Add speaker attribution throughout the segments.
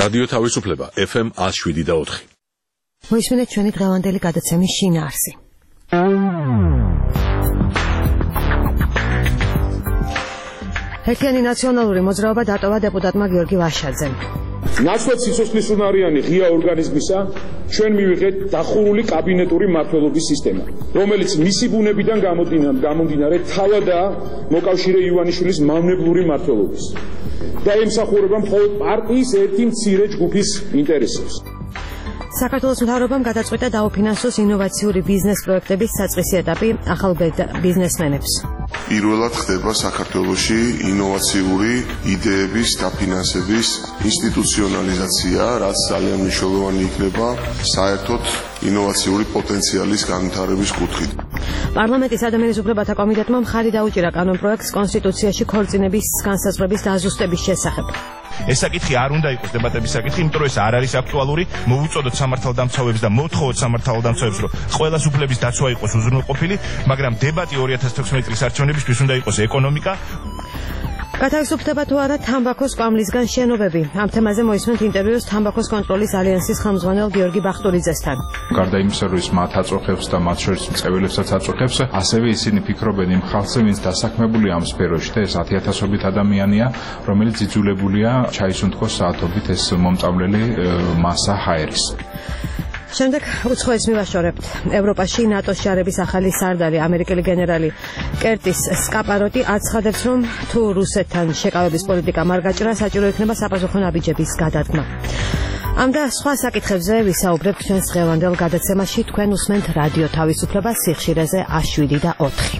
Speaker 1: რადიო თავისუფლება FM 107.4.
Speaker 2: მოისმინეთ ჩვენი დღევანდელი გადაცემის შინაარსი. ერთიანი ნაციონალური მოძრაობა დატოვა დეპუტატმა გიორგი ვაშაძემ.
Speaker 3: ნაცვლად სიცოცხლისუნარიანი ღია ორგანიზმისა ჩვენ მივიღეთ დახურული კაბინეტური მმართველობის სისტემა, რომელიც მისი ბუნებიდან გამომდინარე თავადაა მოკავშირე ივანიშვილის მავნებლური მმართველობის და ემსახურება მხოლოდ პარტიის ერთი მცირე ჯგუფის ინტერესებს.
Speaker 2: საქართველოს მთავრობამ გადაწყვიტა დაუფინანსოს ინოვაციური ბიზნეს პროექტების საწყისი ეტაპი ახალ ბიზნესმენებს.
Speaker 4: პირველად ხდება საქართველოში ინოვაციური იდეების დაფინანსების ინსტიტუციონალიზაცია, რაც ძალიან მნიშვნელოვანი იქნება საერთოდ ინოვაციური პოტენციალის განვითარების კუთხით.
Speaker 2: პარლამენტის ადამიანის უფლებათა კომიტეტმა მხარი დაუჭირა კანონპროექტს კონსტიტუციაში ქორწინების განსაზღვრების დაზუსტების შესახებ.
Speaker 5: ეს საკითხი არ უნდა იყოს დებატების საკითხი, იმიტომ რომ ეს არ არის აქტუალური. მოვუწოდოთ სამართალდამცავებს და მოვთხოვოთ სამართალდამცავებს, რომ ყველას უფლების დაცვა იყოს უზრუნველყოფილი, მაგრამ დებატი 2016 წლის არჩევნებისთვის უნდა იყოს ეკონომიკა. გათავისუფლდება თუ არა თამბაქოს კვამლისგან შენობები. ამ თემაზე მოისმენთ ინტერვიუს თამბაქოს კონტროლის ალიანსის ხელმძღვანელ გიორგი ბახტურიძესთან.
Speaker 6: გარდა იმისა, რომ ის მათ აწუხებს და მათ შორის მწეველებსაც აწუხებს, ასევე ისინი ფიქრობენ იმ ხალხზე, ვინც დასაქმებულია ამ სფეროში და ეს 10,000-ობით ადამიანია, რომელიც იძულებულია ჩაისუნთქოს საათობით ეს მომწამლელი მასა ჰაერის. შემდეგ უცხოეს მივაშორებთ. ევროპაში ნატოს ჯარების ახალი სარდალი, ამერიკელი გენერალი კერტის სკაპაროტი აცხადებს, რომ თუ რუსეთთან შეკავების პოლიტიკა არ გაჭრა, საჭირო იქნება საპასუხო ნაბიჯების გადადგმა. ამ და სხვა საკითხებზე ვისაუბრებთ ჩვენს დღევანდელ გადაცემაში. თქვენ უსმენთ რადიო თავისუფლება სიხშირეზე 107 და 4.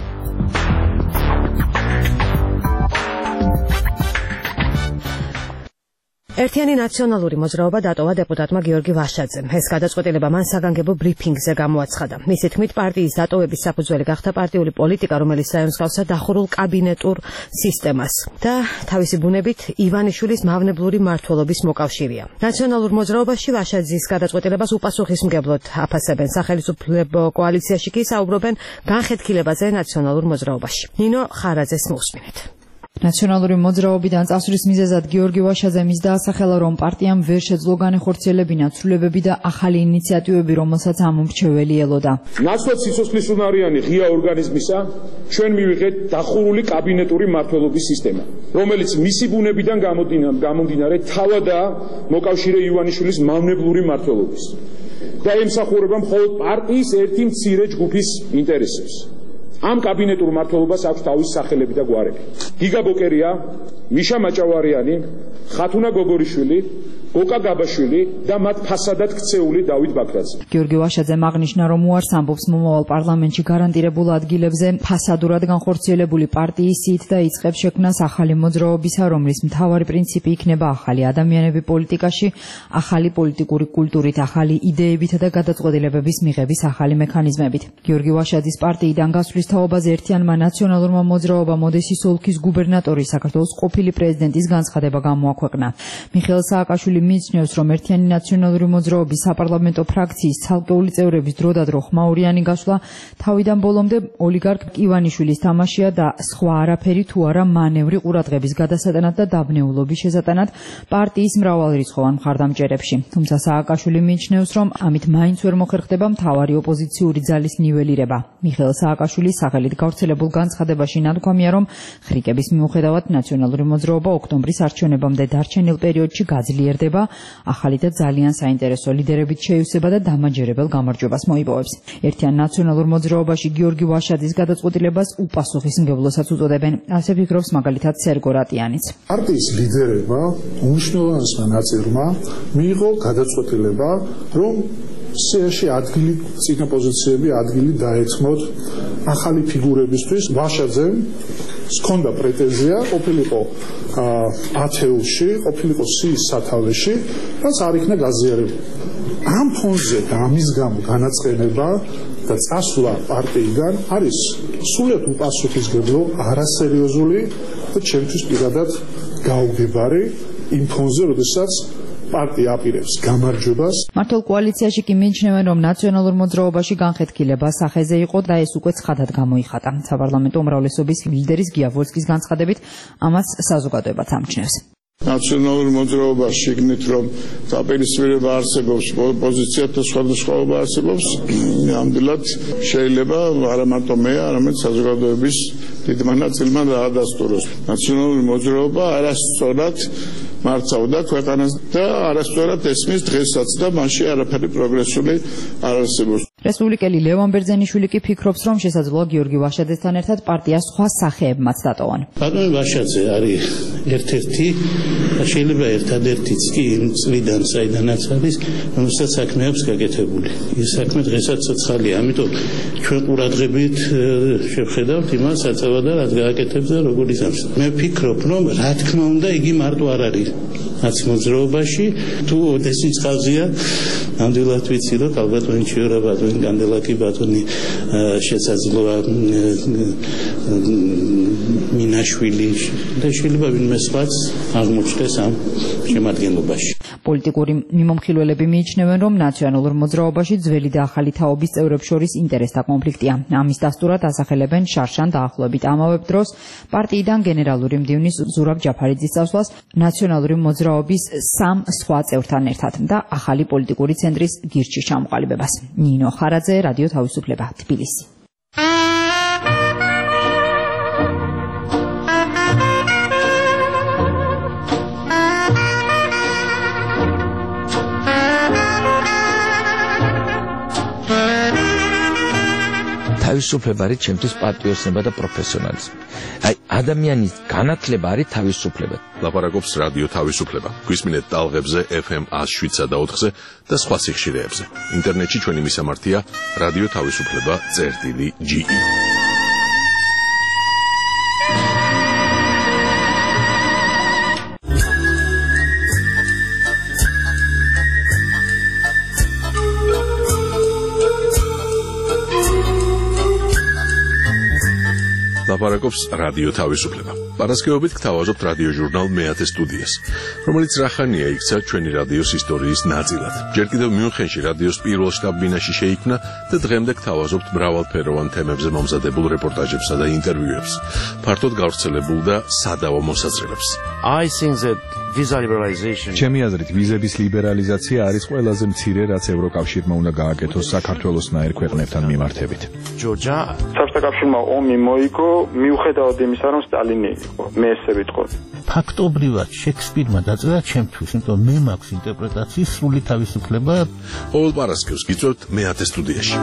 Speaker 6: ერთიანი ნაციონალური მოძრაობა დატოვა დეპუტატმა გიორგი ვაშაძემ. ეს გადაწყვეტილება მან საგანგებო ბრიფინგზე გამოაცხადა. მისი თქმით, პარტიის დატოვების საფუძველი გახდა პარტიული პოლიტიკა, რომელიც დაემსგავსა დახურულ კაბინეტურ სისტემას და თავისი ბუნებით ივანიშვილის მავნებლური მმართველობის მოკავშირეა. ნაციონალურ მოძრაობაში ვაშაძის გადაწყვეტილებას უპასუხისმგებლოდ აფასებენ. სახელმწიფო კოალიციაში კი საუბრობენ განხეთქილებაზე ნაციონალურ მოძრაობაში. ნინო ხარაძეს მოусმინეთ.
Speaker 7: ნაციონალური მოძრაობიდან წასვლის მიზეზად გიორგი ვაშაძემ დაასახელა, რომ პარტიამ ვერ შეძლო განეხორციელებინა ცვლილებები და ახალი ინიციატივები, რომელსაც ამომრჩეველი ელოდა.
Speaker 3: ნაცვლად სიცოცხლისუნარიანი ღია ორგანიზმისა ჩვენ მივიღეთ დახურული კაბინეტური მმართველობის სისტემა, რომელიც მისი ბუნებიდან გამომდინარე თავადაა მოკავშირე ივანიშვილის მავნებლური მმართველობის და ემსახურება მხოლოდ პარტიის ერთი მცირე ჯგუფის ინტერესებს. ამ კაბინეტურ მმართველობას აქვს თავისი სახელები და გვარები. გიგა ბოკერია, მიშა მაჭავარიანი, ხათუნა გოგორიშვილი, ოკა გაბაშვილი და მათ ფასადად ქცეული დავით ბაქრაძე.
Speaker 7: გიორგი ვაშაძემ აღნიშნა, რომ უარს ამბობს მომავალ პარლამენტში გარანტირებულ ადგილებზე ფასადურად განხორციელებული პარტიის სიით და იწყებს შექმნას ახალი მოძრაობისა, რომლის მთავარი პრინციპი იქნება ახალი ადამიანები პოლიტიკაში, ახალი პოლიტიკური კულტურით, ახალი იდეებითა და გადაწყვეტილებების მიღების ახალი მექანიზმებით. გიორგი ვაშაძის პარტიიდან გასვლის თაობაზე ერთიანმა ნაციონალურმა მოძრაობამ ოდესის ოლქის გუბერნატორის, საქართველოს ყოფილი პრეზიდენტის განცხადება გამოაქვეყნა. მიხეილ სააკაშვილი მიიჩნევს, რომ ერთიანი ნაციონალური მოძრაობის საპარლამენტო ფრაქციის ცალკეული წევრების დროდადრო ხმაურიანი გასვლა თავიდან ბოლომდე ოლიგარქ ივანიშვილის თამაშია და სხვა არაფერი თუ არა მანევრი ყურადღების გადასატანად და დაბნეულობის შესატანად პარტიის მრავალრიცხოვან მხარდამჭერებში. თუმცა სააკაშვილი მიიჩნევს, რომ ამით მაინც ვერ მოხერხდება მთავარი ოპოზიციური ძალის ნიველირება. მიხეილ სააკაშვილის სახელით გავრცელებულ განცხადებაში ნათქვამია, რომ ხრიკების მიუხედავად ნაციონალური მოძრაობა ოქტომბრის არჩევნებამდე დარჩენილ პერიოდში გაძლიერდება, ახალი და ძალიან საინტერესო ლიდერებით შეივსება და დამაჯერებელ გამარჯვებას მოიპოვებს. ერთიან ნაციონალურ მოძრაობაში გიორგი ვაშაძის გადაწყვეტილებას უპასუხისმგებლოსაც უწოდებენ. ასე ფიქრობს მაგალითად სერგო რატიანიც.
Speaker 8: პარტიის ლიდერებმა უმნიშვნელოვანესმა ნაწილმა მიიღო გადაწყვეტილება, რომ სიაში ადგილი, წინა პოზიციები ადგილი დაეთმოთ ახალი ფიგურებისთვის. ვაშაძემ სქონდა პრეტენზია, ყოფილიყო ათეულში, ყოფილიყო სიის სათავეში, რაც არ იქნა გაზიარებული. ამ ფონზე და ამის გამო განაწყენება და წასვლა პარტიიდან არის სულად უპასუხისმგებლო, არასერიოზული და ჩემთვის პირადად გაუგებარი იმ ფონზე, როდესაც პარტია აპირებს გამარჯვებას.
Speaker 7: მართლ კოალიციაში კი მიიჩნევენ, რომ ნაციონალურ მოძრაობაში განხეთქილება სახეზე იყო და ეს უკვე ცხადად გამოიხატა. საპარლამენტო უმრავლესობის ლიდერის გია ვოლსკის განცხადებით, ამას საზოგადოებაც ამჩნევს.
Speaker 9: ნაციონალურ მოძრაობას შეგნით რომ დაპირისპირება არსებობს პოზიციათა სხვადასხვაობა არსებობს ნამდვილად შეიძლება არა მარტო მე არამედ საზოგადოების დიდმა ნაწილმა დაადასტუროს ნაციონალური მოძრაობა არასწორად მართავდა ქვეყანას და არასწორად ესმის დღესაც და მასში არაფერი პროგრესული არ არსებობს.
Speaker 7: რესპუბლიკელი ლევან ბერძენიშვილი კი ფიქრობს, რომ შესაძლოა გიორგი ვაშაძესთან ერთად პარტიას სხვა სახეებმაც დატოვონ.
Speaker 10: ბატონი ვაშაძე არის ერთ-ერთი და შეიძლება ერთადერთიც კი იმ წლიდან საიდანაც არის, რომელსაც საქმე აქვს გაკეთებული. ეს საქმე დღესაც ცოცხალია, ამიტომ ჩვენ ყურადღებით შევხედავთ იმას, საწევა და რაც გააკეთებს და როგორ იზამს. მე ვფიქრობ, რომ რა თქმა უნდა იგი მარტო არ არის რაც მოძრაობაში თუ ოდესის ხაზია ნამდვილად ვიცი რომ ალბათ ვენჩიორა ბატონი კანდელაკი ბატონი შესაძლოა მინაშვილი და შეიძლება ვინმე სხვაც აღმოჩნდეს ამ შემადგენლობაში.
Speaker 7: პოლიტიკური მიმომხილველები მიიჩნევენ, რომ ნაციონალურ მოძრაობაში ძველი და ახალი თაობის წევრებს შორის ინტერესთა კონფლიქტია. ამის დასტურად ასახელებენ შარშან დაახლოებით ამავე დროს პარტიიდან გენერალური მდივნის ზურაბ ჯაფარიძის წასვლას ნაციონალური მოძრაობის 3 სხვა წევრთან ერთად და ახალი პოლიტიკური ცენტრის გირჩის ჩამოყალიბებას. ნინო ხარაძე, რადიო თავისუფლება, თბილისი.
Speaker 11: თავისუფლება არის ჩემთვის პატრიოტიზმი და პროფესიონალიზმი. აი ადამიანის განათლება არის თავისუფლება.
Speaker 1: ლაპარაკობს რადიო თავისუფლება. გვისმინეთ ტალღებზე FM 107 და 4-ზე და სხვა სიხშირეებზე. ინტერნეტში ჩვენი მისამართია რადიო თავისუფლება.ge. ლაპარაკობს რადიო თავისუფლება. პარასკევობით გთავაზობთ რადიო ჟურნალ მეათე სტუდიას, რომელიც რახანია იქცა ჩვენი რადიოს ისტორიის ნაწილად. ჯერ კიდევ მიუნხენში რადიოს პირველ შტაბ-ბინაში შეიქმნა და დღემდე გთავაზობთ მრავალფეროვან თემებზე მომზადებულ რეპორტაჟებსა და ინტერვიუებს, ფართოდ გავრცელებულ და სადავო მოსაზრებებს.
Speaker 6: ჩემი აზრით, ვიზების ლიბერალიზაცია არის ყველაზე მცირე, რაც ევროკავშირმა უნდა გააკეთოს საქართველოსნაირ ქვეყნებთან მიმართებით.
Speaker 3: საბჭოთა კავშირმა ომი მოიგო, მიუხედავად იმისა, რომ სტალინი იყო, მე ესე ვიტყოდი.
Speaker 10: ფაქტობრივად შექსპირმა დაწერა ჩემთვის, იმიტომ მე მაქვს ინტერპრეტაციის სრული თავისუფლება.
Speaker 1: ყოველ პარასკევს გიწევთ მეათე სტუდიაში.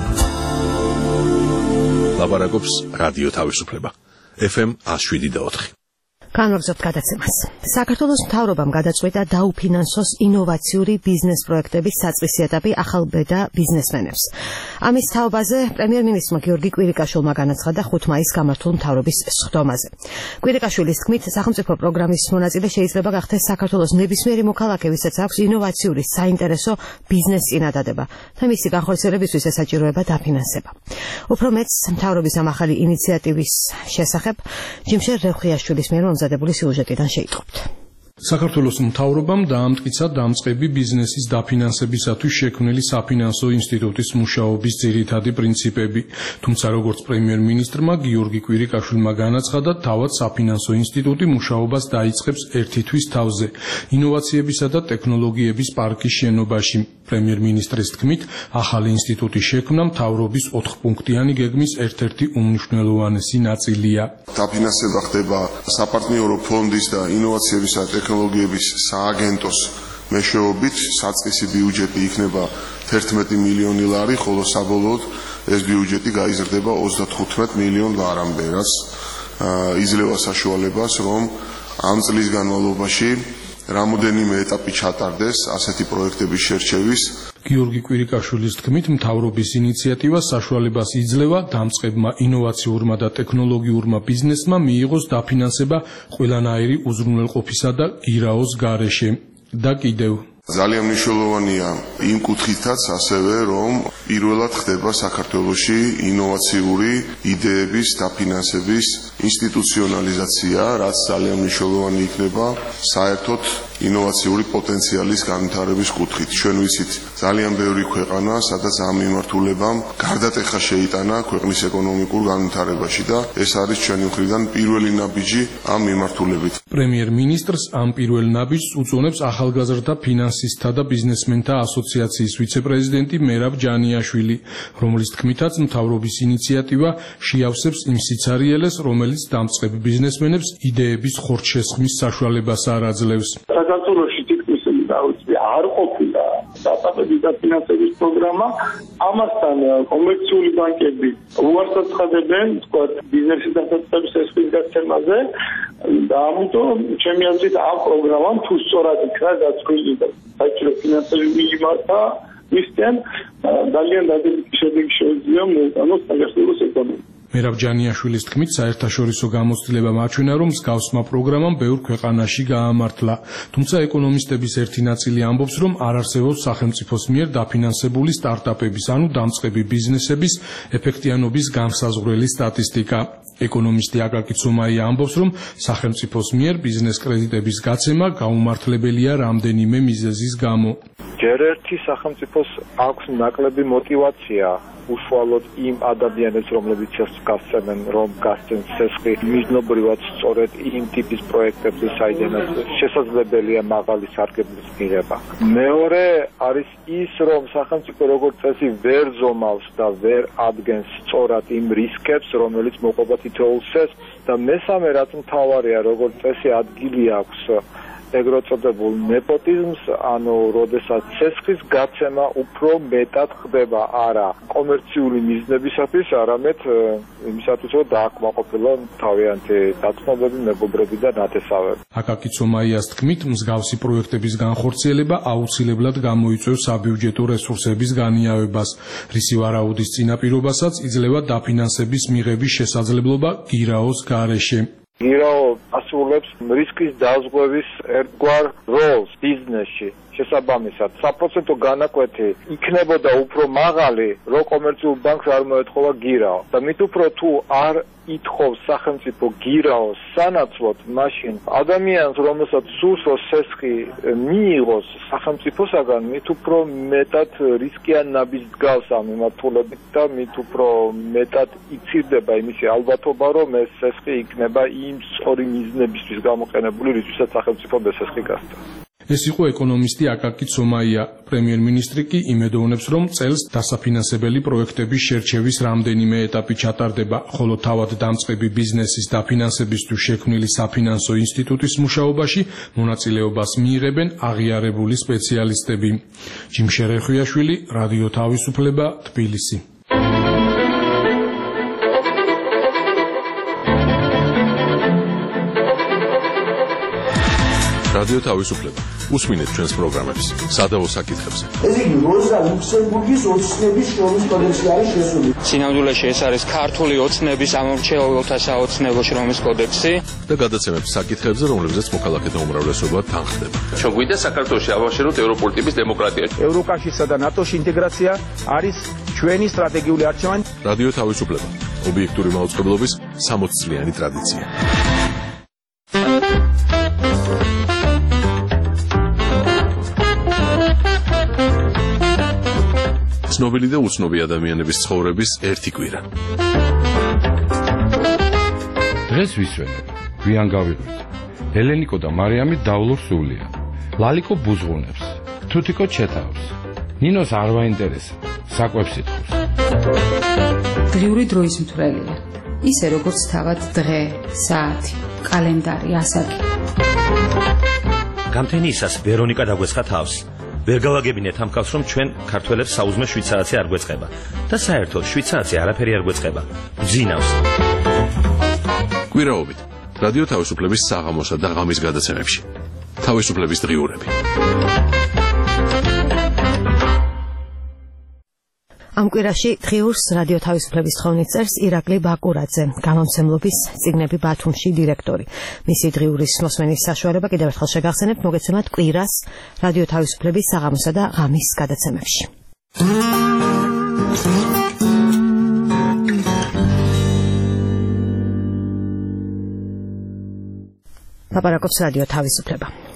Speaker 1: ლაპარაკობს რადიო თავისუფლება. FM 107.4.
Speaker 2: განვაგრძობთ გადაცემას. საქართველოს მთავრობამ გადაწყვიტა დაუფინანსოს ინოვაციური ბიზნეს პროექტების საწყისი ეტაპი ახალბედა ბიზნესმენებს. ამის თაობაზე პრემიერ-მინისტრმა გიორგი კვირიკაშვილმა განაცხადა 5 მაისს გამართულ მთავრობის სხდომაზე. კვირიკაშვილის თქმით, სახელმწიფო პროგრამის მონაწილე შეიძლება გახდეს საქართველოს ნებისმიერი მოქალაქე, ვისაც აქვს ინოვაციური საინტერესო ბიზნეს წინადადება და მისი განხორციელებისთვის ესაჭიროება დაფინანსება. უფრო მეტს მთავრობის ამ ახალი ინიციატივის შესახებ ჯიმშერ რევხიაშვილის მიერ მომზადებული სიუჟეტიდან შეიტყობთ.
Speaker 12: საქართველოს მთავრობამ დაამტკიცა დამწყები ბიზნესის დაფინანსებისათვის შექმნილი საფინანსო ინსტიტუტის მუშაობის ძირითადი პრინციპები, თუმცა როგორც პრემიერ-მინისტრმა გიორგი კვირიკაშვილმა განაცხადა, თავად საფინანსო ინსტიტუტი მუშაობას დაიწყებს ერთი თვის თავზე, ინოვაციებისა და ტექნოლოგიების პარკის შენობაში. პრემიერ-მინისტრის თქმით, ახალი ინსტიტუტის შექმნა მთავრობის 4-პუნქტიანი გეგმის ერთ-ერთი უმნიშვნელოვანესი ნაწილია.
Speaker 4: დაფინანსება ხდება საპარტნიორო ფონდის და ინოვაციებისა და ტექნოლოგიების სააგენტოს მეშვეობით, საწყისი ბიუჯეტი იქნება 11 მილიონი ლარი, ხოლო საბოლოოდ ეს ბიუჯეტი გაიზრდება 35 მილიონ ლარამდე, რაც იძლევა საშუალებას, რომ ამ წლის განმავლობაში რამოდენიმე ეტაპი ჩატარდეს ასეთი პროექტების შერჩევის.
Speaker 12: გიორგი კვირიკაშვილის თქმით, მთავრობის ინიციატივა საშუალებას იძლევა დამწყებმა ინოვაციურმა და ტექნოლოგიურმა ბიზნესმა მიიღოს დაფინანსება ყველანაირი უზრუნველყოფისა და გირაოს გარეშე. და კიდევ
Speaker 4: ძალიან მნიშვნელოვანია იმ კუთხითაც ასევე, რომ პირველად ხდება საქართველოში ინოვაციური იდეების დაფინანსების ინსტიტუციონალიზაცია, რაც ძალიან მნიშვნელოვანი იქნება საერთოდ ინოვაციური პოტენციალის განვითარების კუთხით. ჩვენ ვიცით, ძალიან ბევრი ქვეყანა, სადაც ამ მიმართულებამ გარდატეხა შეიტანა ქვეყნის ეკონომიკურ განვითარებაში და ეს არის ჩვენი მხრიდან პირველი ნაბიჯი ამ მიმართულებით.
Speaker 12: პრემიერ-მინისტრს ამ პირველ ნაბიჯს უწონებს ახალგაზრდა ფინანსისტთა და ბიზნესმენთა ასოციაციის ვიცე-პრეზიდენტი მერაბ ჯანიაშვილი, რომლის თქმითაც მთავრობის ინიციატივა შეავსებს იმ სიცარიელეს, რომელიც დამწყებ ბიზნესმენებს იდეების ხორცშესხმის საშუალებას არ აძლევს.
Speaker 9: საქართველოში თითქმის არ ყოფილა სტარტაპების დაფინანსების პროგრამა, ამასთან კომერციული ბანკები უარს აცხადებენ, თქვა ბიზნესის დასაწყების სესხის გაცემაზე და ამიტომ ჩემი აზრით ამ პროგრამამ თუ სწორად იქნა დაწყვეტილი და საჭირო ფინანსები მიიმართა მისცენ ძალიან დადებითი შედეგი შეუძლია მოუტანოს საქართველოს ეკონომიკას.
Speaker 12: მერაბ ჯანიაშვილის თქმით, საერთაშორისო გამოცდილებამ აჩვენა, რომ მსგავსმა პროგრამამ ბევრ ქვეყანაში გაამართლა. თუმცა ეკონომისტების ერთი ნაწილი ამბობს, რომ არ არსებობს სახელმწიფოს მიერ დაფინანსებული სტარტაპების, ანუ დამწყები ბიზნესების ეფექტიანობის განსაზღვრელი სტატისტიკა. ეკონომისტი აკაკი ცომაია ამბობს, რომ სახელმწიფოს მიერ ბიზნეს კრედიტების გაცემა გაუმართლებელია რამდენიმე მიზეზის გამო.
Speaker 13: ჯერ ერთი სახელმწიფოს აქვს ნაკლები мотиваცია უშუალოდ იმ ადამიანებს, რომლებიც ეს გასცემენ, რომ გასცენ სესხი მიზნობრივად სწორედ იმ ტიპის პროექტებზე, საიდანაც შესაძლებელია მაღალი სარგებლის მიღება. მეორე არის ის, რომ სახელმწიფო როგორც წესი ვერ ზომავს და ვერ ადგენს სწორად იმ რისკებს, რომელიც მოყვება თითოეულ სესხს და მესამე რაც მთავარია, როგორც წესი ადგილი აქვს ეგრეთ წოდებულ ნეპოტიზმს, ანუ როდესაც სესხის გაცემა უფრო მეტად ხდება არა კომერციული მიზნებისათვის, არამედ იმისათვის, რომ დააკმაყოფილონ თავიანთი დათმობები, მეგობრები და ნათესავები.
Speaker 12: აკაკი ცომაიას თქმით, მსგავსი პროექტების განხორციელება აუცილებლად გამოიწვევს საბიუჯეტო რესურსების განიავებას, რის ვარაუდის წინაპირობასაც იძლევა დაფინანსების მიღების შესაძლებლობა გირაოს გარეშე.
Speaker 13: გირაო ასრულებს რისკის დაზღვევის ერთგვარ როლს ბიზნესში. შესაბამისად, საპროცენტო განაკვეთი იქნებოდა უფრო მაღალი, რომ კომერციულ ბანკს არ მოეთხოვა გირაო. და მით უფრო თუ არ ითხოვს სახელმწიფო გირაოს სანაცვლოდ, მაშინ ადამიანს, რომელსაც სურს რომ სესხი მიიღოს სახელმწიფოსაგან, მით უფრო მეტად რისკიან ნაბიჯს დგას ამ მიმართულებით და მით უფრო მეტად იცირდება იმისი ალბათობა, რომ ეს სესხი იქნება იმ სწორი მიზნებისთვის გამოყენებული, რისთვისაც სახელმწიფო სესხი გასცა.
Speaker 12: ეს იყო ეკონომისტი აკაკი ცომაია. პრემიერ-მინისტრი კი იმედოვნებს, რომ წელს დასაფინანსებელი პროექტების შერჩევის რამდენიმე ეტაპი ჩატარდება, ხოლო თავად დამწყები ბიზნესის დაფინანსებისთვის შექმნილი საფინანსო ინსტიტუტის მუშაობაში მონაწილეობას მიიღებენ აღიარებული სპეციალისტები. ჯიმშერეხვიაშვილი, რადიო თავისუფლება, თბილისი.
Speaker 1: რადიო თავისუფლება. უსმინეთ ჩვენს პროგრამებს სადავო საკითხებზე.
Speaker 14: ეს იგი როზა ლუქსემბურგის ოცნების შრომის კოდექსი არის შესული.
Speaker 15: სინამდვილეში ეს არის ქართული ოცნების ამორჩეულთა საოცნებო შრომის კოდექსი
Speaker 1: და გადაცემებს საკითხებზე, რომლებზეც მოქალაქეთა უმრავლესობა თანხდება.
Speaker 16: ჩვენ გვინდა საქართველოში ავაშენოთ ევროპული ტიპის დემოკრატია.
Speaker 17: ევროკავშირსა და ნატოში ინტეგრაცია არის ჩვენი სტრატეგიული არჩევანი.
Speaker 1: რადიო თავისუფლება. ობიექტური მაუწყებლობის 60 წლიანი ტრადიცია. ცნობილი და უცნობი ადამიანების ცხოვრების ერთი კვირა.
Speaker 18: დღეს ვისვენებ, გვიან გავიღვით. ელენიკო და მარიამი დავლობს სულია. ლალიკო ბუზღუნებს, თუთიკო ჩეთავს. ნინოს არ ვაინტერესებს, საკვებს ითხოვს.
Speaker 19: დღიური დროის მთვრელია. ისე როგორც თავად დღე, საათი, კალენდარი, ასაკი.
Speaker 20: გამთენიისას ვერონიკა დაგვეცხა თავს. ვერ გავაგებინეთ ამ კაცს, რომ ჩვენ ქართველებს საუზმე შვიცარაცი არ გვეწყება და საერთოდ შვიცარაცი არაფერი არ გვეწყება. გძინავს.
Speaker 1: კვირაობით რადიო თავისუფლების საღამოსა და ღამის გადაცემებში. თავისუფლების დღიურები.
Speaker 2: ამ კვირაში დღიურს რადიო თავისუფლების თხოვნით წერს ირაკლი ბაკურაძე, გამომცემლობის წიგნები ბათუმში დირექტორი. მისი დღიურის მოსმენის საშუალება კიდევ ერთხელ შეგახსენებთ, მოგეცემათ კვირას რადიო თავისუფლების საღამოსა და ღამის გადაცემებში. ლაპარაკობს რადიო თავისუფლება.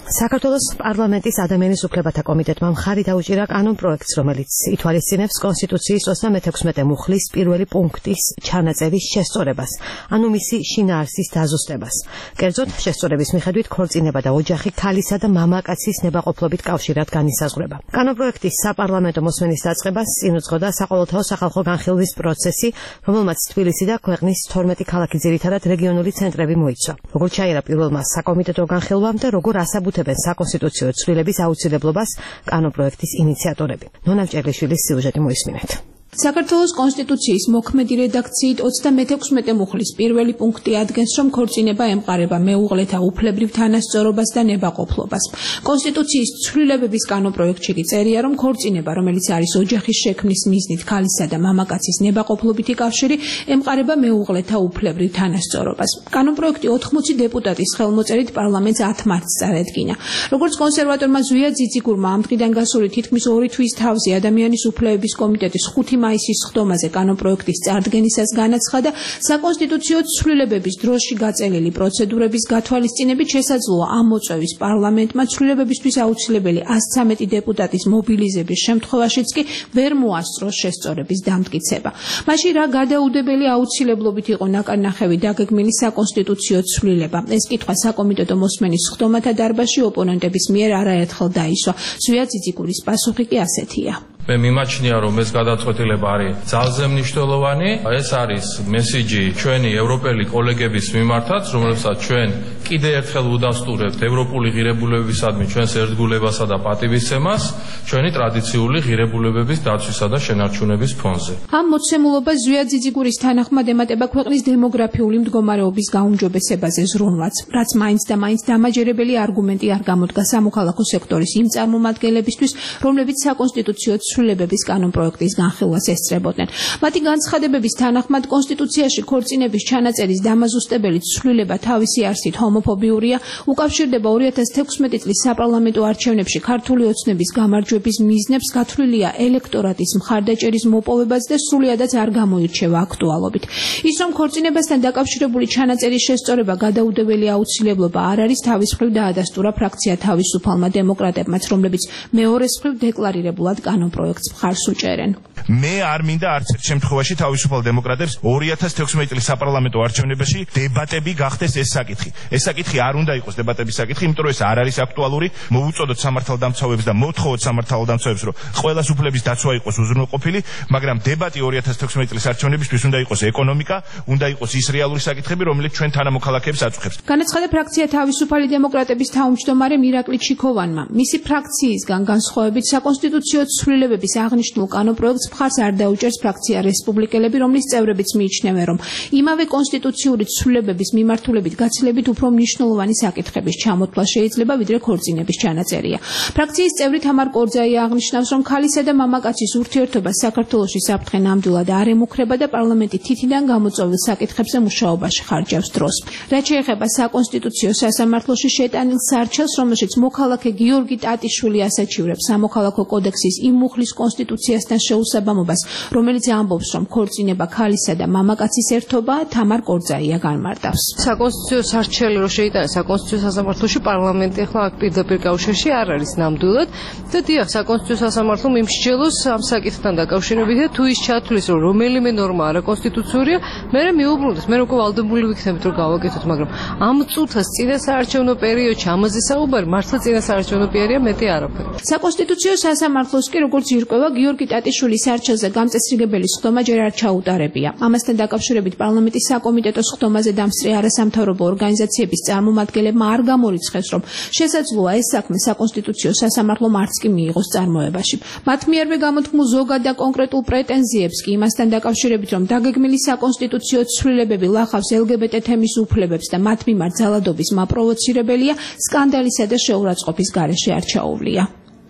Speaker 2: საქართველოს პარლამენტის ადამიანის უფლებათა კომიტეტმა მხარი დაუჭირა კანონპროექტს, რომელიც ითვალისწინებს კონსტიტუციის 36 მუხლის პირველი პუნქტის ჩანაწერის შესწორებას, ანუ მისი შინაარსის დაზუსტებას. კერძოდ, შესწორების მიხედვით ქორწინება და ოჯახი ქალისა და მამაკაცის ნებაყოფლობით კავშირად განისაზღვრება. კანონპროექტის საპარლამენტო მოსმენის დაწყებას წინ უძღოდა საყოველთაო სახალხო განხილვის პროცესი, რომელმაც თბილისი და ქვეყნის 12 ქალაქი ძირითადად რეგიონული ცენტრები მოიცვა. როგორც ჩაირა პირველმა საკომიტეტო განხილვამ და როგორ ასაბუთებენ საკონსტიტუციო ცვლილების აუცილებლობას კანონპროექტის ინიციატორები. ნონა მჭერლიშვილის სიუჟეტი მოისმინეთ.
Speaker 21: საქართველოს კონსტიტუციის მოქმედი რედაქციით 36 მუხლის პირველი პუნქტი ადგენს, რომ ქორწინება ემყარება მეუღლეთა უფლებრივ თანასწორობას და ნებაყოფლობას. კონსტიტუციის ცვლილებების კანონპროექტში კი წერია, რომ ქორწინება, რომელიც არის ოჯახის შექმნის მიზნით ქალისა და მამაკაცის ნებაყოფლობითი კავშირი, ემყარება მეუღლეთა უფლებრივ თანასწორობას. კანონპროექტი 80 დეპუტატის ხელმოწერით პარლამენტს 10 მარტს წარედგინა. როგორც კონსერვატორმა ზვია ძიძიგურმა ამ დღიდან გასული თითქმის 2 თვის თავზე ადამიანის უფლებების კომიტეტის 5 მაისის ხდომაზე კანონპროექტის წარდგენისას განაცხადა, საკონსტიტუციო ცვლილებების დროში გაწელილი პროცედურების გათვალისწინებით შესაძლოა ამ მოწვევის პარლამენტმა ცვლილებებისთვის აუცილებელი 113 დეპუტატის მობილიზების შემთხვევაშიც კი ვერ მოასწროს შესწორების დამტკიცება. მაშინ რა გადაუდებელი აუცილებლობით იყო ნაკარნახევი დაგეგმილი საკონსტიტუციო ცვლილება? ეს კითხვა საკომიტეტო მოსმენის ხდომათა დარბაზში ოპონენტების მიერ არაერთხელ დაისვა. ზვია ძიძიგურის პასუხი კი ასეთია.
Speaker 22: მე მიმაჩნია, რომ ეს გადაწყვეტილება არის ძალზე მნიშვნელოვანი. ეს არის მესიჯი ჩვენი ევროპელი კოლეგების მიმართაც, რომლებსაც ჩვენ კიდევ ერთხელ უდასტურებთ ევროპული ღირებულებებისადმი ჩვენს ერთგულებასა და პატივისცემას, ჩვენი ტრადიციული ღირებულებების დაცვისა და შენარჩუნების ფონზე.
Speaker 21: ამ მოცემულობას ზვია ძიძიგურის თანახმად ემატება ქვეყნის დემოგრაფიული მდგომარეობის გაუმჯობესებაზე ზრუნვაც, რაც მაინც და მაინც დამაჯერებელი არგუმენტი არ გამოდგა სამოქალაქო სექტორის იმ წარმომადგენლებისთვის, რომლებიც საკონსტიტუციო ცვლილებების კანონპროექტის განხილვას ესწრებოდნენ. მათი განცხადებების თანახმად კონსტიტუციაში ქორწინების ჩანაწერის დამაზუსტებელი ცვლილება თავისი არსით ჰომოფობიურია, უკავშირდება 2016 წლის საპარლამენტო არჩევნებში ქართული ოცნების გამარჯვების მიზნებს, გათვლილია ელექტორატის მხარდაჭერის მოპოვებას და სრულიადაც არ გამოირჩევა აქტუალობით. ის, რომ ქორწინებასთან დაკავშირებული ჩანაწერის შესწორება გადაუდებელი აუცილებლობა არ არის, თავის მხრივ დაადასტურა ფრაქცია თავისუფალმა დემოკრატებმაც, რომლებიც მეორეს მხრივ დეკლარირებულად კანონპროექტს მხარს უჭერენ.
Speaker 5: მე არ მინდა არც ერთ შემთხვევაში თავისუფალ დემოკრატებს 2016 წლის საპარლამენტო არჩევნებში დებატები გახდეს ეს საკითხი. ეს საკითხი არ უნდა იყოს დებატების საკითხი, იმიტომ რომ ეს არ არის აქტუალური. მოვუწოდოთ სამართალდამცავებს და მოვთხოვოთ სამართალდამცავებს, რომ ყველას უფლების დაცვა იყოს უზრუნველყოფილი, მაგრამ დებატი 2016 წლის არჩევნებისთვის უნდა იყოს ეკონომიკა, უნდა იყოს ის რეალური საკითხები, რომელიც ჩვენ თანამოქალაქეებს აწუხებს.
Speaker 21: განაცხადა ფრაქცია თავისუფალი დემოკრატების თავმჯდომარე მირაკლი ჩიქოვანმა. მისი ფრაქციისგან განსხვავებით საკონსტიტუციო ცვლილებების აღნიშნულ კანონპროექტს მხარს არ დაუჭერს ფრაქცია რესპუბლიკელები, რომლის წევრებიც მიიჩნევენ, რომ იმავე კონსტიტუციური ცვლილებების მიმართულებით გაცილებით უფრო მნიშვნელოვანი საკითხების ჩამოთვლა შეიძლება, ვიდრე ქორწინების ჩანაწერია. ფრაქციის წევრი თამარ კორძაია აღნიშნავს, რომ ქალისა და მამაკაცის ურთიერთობა საქართველოში საფრთხე ნამდვილად არ ემუქრება და პარლამენტი თითიდან გამოწვეულ საკითხებზე მუშაობაში ხარჯავს დროს. რაც შეეხება საკონსტიტუციო სასამართლოში შეტანილ სარჩელს, რომელშიც მოქალაქე გიორგი ტატიშვილი ასაჩივრებს სამოქალაქო კოდექსის იმ მუხლის კონსტიტუციასთან შეუსაბამობას, რომელიც ამბობს, რომ ქორწინება ქალისა და მამაკაცის ერთობაა, თამარ კორძაია განმარტავს.
Speaker 23: საკონსტიტუციო სარჩელი რო შეიტანეს საკონსტიტუციო სასამართლოში, პარლამენტი ახლა აქ პირდაპირ კავშირში არ არის ნამდვილად და დიახ, საკონსტიტუციო სასამართლომ იმსჯელოს ამ საკითხთან დაკავშირებით და თუ ის ჩათვლის, რომ რომელიმე ნორმა არაკონსტიტუციურია, მე მიუბრუნდეს, მე როგორ ვალდებული ვიქნებით რომ გავაკეთოთ, მაგრამ ამ წუთას წინასაარჩევნო პერიოდში ამაზე საუბარი მართლა წინასაარჩევნო პერიოდია, მეტი არაფერი.
Speaker 21: საკონსტიტუციო სასამართლოს კი როგორც ირკვევა, გიორგი ტატიშვილის სარჩელზე გამწესრიგებელი ხდომა ჯერ არ ჩაუტარებია. ამასთან დაკავშირებით პარლამენტის საკომიტეტოს ხდომაზე დამსწრე არასამთავრობო ორგანიზაციების წარმომადგენლებმა არ გამორიცხეს, რომ შესაძლოა ეს საქმე საკონსტიტუციო სასამართლომ არც კი მიიღოს წარმოებაში. მათ მიერვე გამოთქმულ ზოგად და კონკრეტულ პრეტენზიებს კი იმასთან დაკავშირებით, რომ დაგეგმილი საკონსტიტუციო ცვლილებები ლახავს LGBT თემის უფლებებს და მათ მიმართ ძალადობის მაპროვოცირებელია, სკანდალისა და შეურაცხყოფის გარეშე არ ჩაუვლია.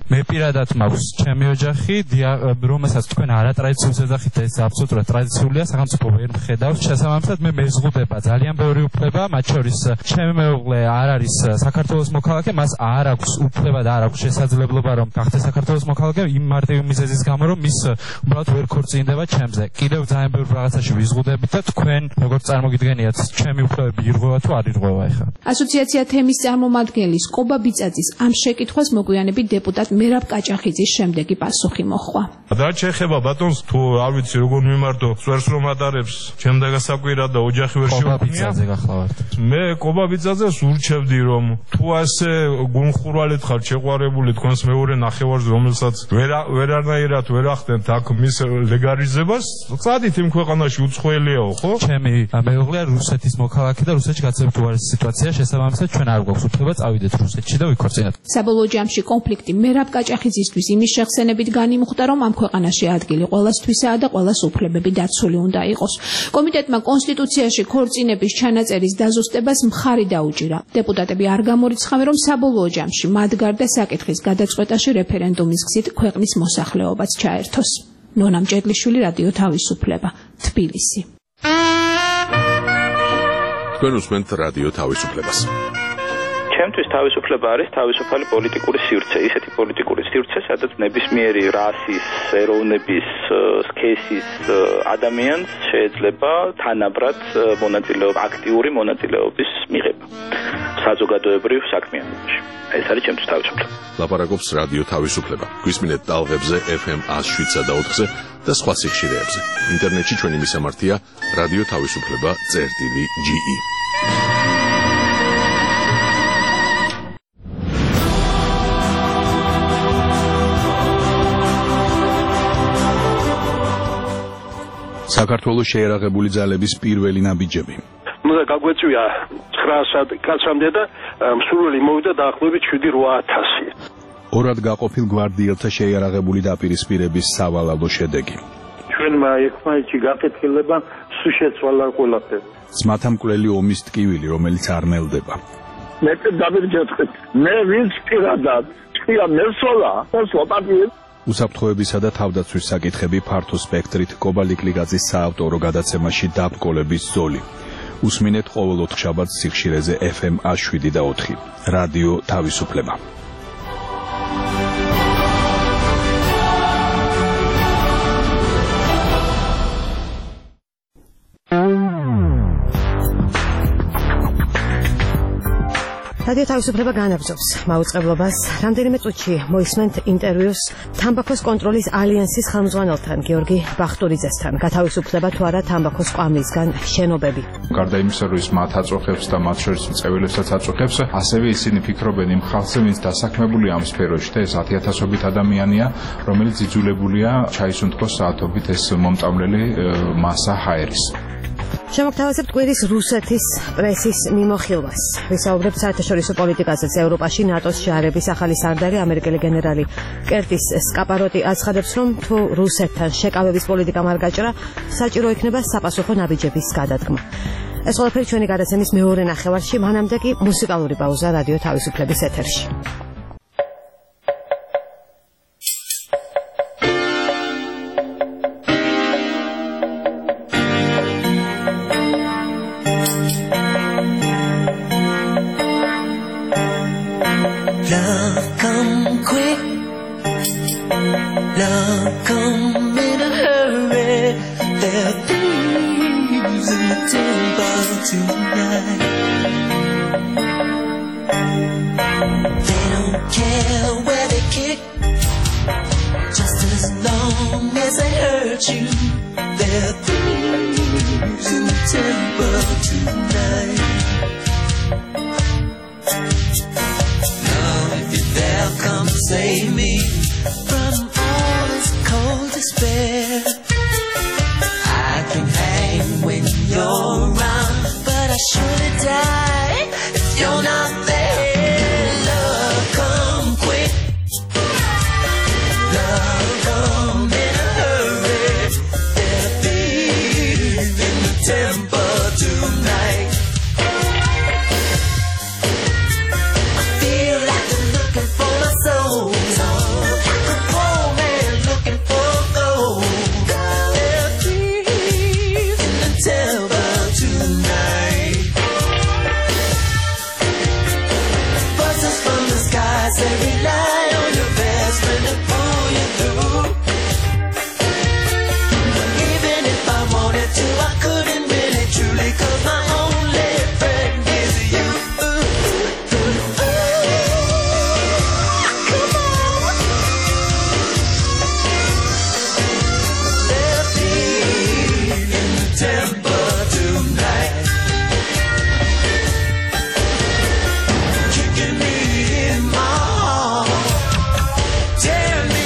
Speaker 7: მე პირადად მაქვს ჩემი ოჯახი, რომელსაც თქვენ არატრადიციულ ოჯახით ეს აბსოლუტურად ტრადიციულია, სახელმწიფო ვერ მხედავს. შესაბამისად მე მეზღუდება ძალიან ბევრი უფლება, მათ შორის ჩემი მეუღლე არ არის საქართველოს მოქალაქე, მას არ აქვს უფლება და არ აქვს შესაძლებლობა რომ გახდეს საქართველოს მოქალაქე იმ მარტივი მიზეზის გამო, რომ ის უბრალოდ ვერ ქორწინდება ჩემზე. კიდევ ძალიან ბევრ რაღაცაში ვიზღუდებით და თქვენ როგორც წარმოგიდგენიათ, ჩემი უფლებები ირღვევა თუ არ ირღვევა ახლა.
Speaker 21: ასოციაცია თემის წარმომადგენლის კობა ბიწაძის ამ შეკითხვას მოგვიანებით დეპუტატ მერაბ კაჭახიძის შემდეგი პასუხი მოჰყვა.
Speaker 5: და შეეხება ბატონს თუ არ ვიცი როგორ მიმართო, სვერს რომ ატარებს ჩემ დაგასაკვირად და ოჯახი ვერ
Speaker 7: კობა ბიწაძე გახლავართ.
Speaker 5: მე კობა ბიწაძეს ურჩევდი რომ თუ ასე გუნხურვალეთ ხარ შეყვარებული თქვენს მეორე ნახევარს, რომელსაც ვერანაირად ვერ ახდენთ აქ მის ლეგალიზებას, წადით იმ ქვეყანაში უცხოელიაო, ხო?
Speaker 7: ჩემი მეუღლე რუსეთის მოქალაქე და რუსეთში გაცილებით უარესი სიტუაცია, შესაბამისად ჩვენ არ გვაქვს უფლება წავიდეთ რუსეთში და ვიქორწინოთ.
Speaker 21: საბოლოო ჯამში კონფლიქტი მერაბ კაჭახიძისთვის იმის შეხსენებით განიმუხტა, რომ ამ ქვეყანაში ადგილი ყველასთვისაა და ყველას უფლებები დაცული უნდა იყოს. კომიტეტმა კონსტიტუციაში ქორწინების ჩანაწერის დაზუსტებას მხარი დაუჭირა. დეპუტატები არ გამორიცხავენ, რომ საბოლოო ჯამში მათ გარდა საკითხის გადაწყვეტაში რეფერენდუმის გზით ქვეყნის მოსახლეობაც ჩაერთოს. ნონა მჭედლიშვილი, რადიო თავისუფლება, თბილისი.
Speaker 1: თქვენ უსმენთ რადიო თავისუფლებას.
Speaker 8: ჩემთვის თავისუფლება არის თავისუფალი პოლიტიკური სივრცე, ისეთი პოლიტიკური სივრცე, სადაც ნებისმიერი რასის, ეროვნების, სქესის ადამიანს შეიძლება თანაბრად აქტიური მონაწილეობის მიღება საზოგადოებრივ საქმიანობაში. ეს არის ჩემთვის თავისუფლება.
Speaker 1: ლაპარაკობს რადიო თავისუფლება. გვისმინეთ ტალღებზე FM 107 და 4-ზე და სხვა სიხშირეებზე. ინტერნეტში ჩვენი მისამართია რადიო თავისუფლება.ge. საქართველოს შეერაღებული ძალების პირველი ნაბიჯები.
Speaker 11: უნდა გაგვეწვია 900 კაცამდე და მსურველი მოვიდა დაახლოებით 7-8000.
Speaker 1: ორად გაყოფილ გვარდიელთა შეიარაღებული დაპირისპირების სავალალო შედეგი.
Speaker 11: ჩვენმა ერთმანეთში გაკეთილება სულ შეცვალა ყველაფერი.
Speaker 1: ძმათამკვლელი ომის ტკივილი, რომელიც არ ნელდება.
Speaker 9: მე დავირჯეთყეთ. მე ვინც პირადად ჭია მესოლა და სლოპატიე
Speaker 1: უსაფრთხოებისა და თავდაცვის საკითხები ფართო სპექტრით კობალიკლიგაძის საავტორო გადაცემაში დაბკოლების ზოლი. უსმინეთ ყოველ 4 შაბათს სიხშირეზე FM 107 და 4. რადიო თავისუფლება.
Speaker 2: რადიო თავისუფლება განაგრძობს მაუწყებლობას. რამდენიმე წუთში მოისმენთ ინტერვიუს თამბაქოს კონტროლის ალიანსის ხელმძღვანელთან გიორგი ბახტურიძესთან. გათავისუფლება თუ არა თამბაქოს ყვავილისგან შენობები.
Speaker 6: გარდა იმისა, რომ ის მათ აწუხებს და მათ შორის მწეველებსაც აწუხებს, ასევე ისინი ფიქრობენ იმ ხალხზე, ვინც დასაქმებულია ამ სფეროში და ეს 10,000-ობით ადამიანია, რომელიც იძულებულია ჩაისუნთქოს საათობით ეს მომწამლელი მასა ჰაერის.
Speaker 2: შემოგთავაზებთ კვირის რუსეთის პრესის მიმოხილვას. ვისაუბრებთ საერთაშორისო პოლიტიკაზეც. ევროპაში ნატოს ჯარების ახალი სარდალი ამერიკელი გენერალი კერტის სკაპაროტი აცხადებს, რომ თუ რუსეთთან შეკავების პოლიტიკამ არ გაჭრა, საჭირო იქნება საპასუხო ნაბიჯების გადადგმა. ეს ყველაფერი ჩვენი გადაცემის მეორე ნახევარში, მანამდე კი მუსიკალური პაუზა რადიო თავისუფლების ეთერში.
Speaker 24: Feel like I'm looking for my soul.
Speaker 3: rely on your best friend to pull you through. But even if I wanted to, I couldn't really truly, 'cause my only friend is you. Temple tonight, kicking me in my heart. Tell me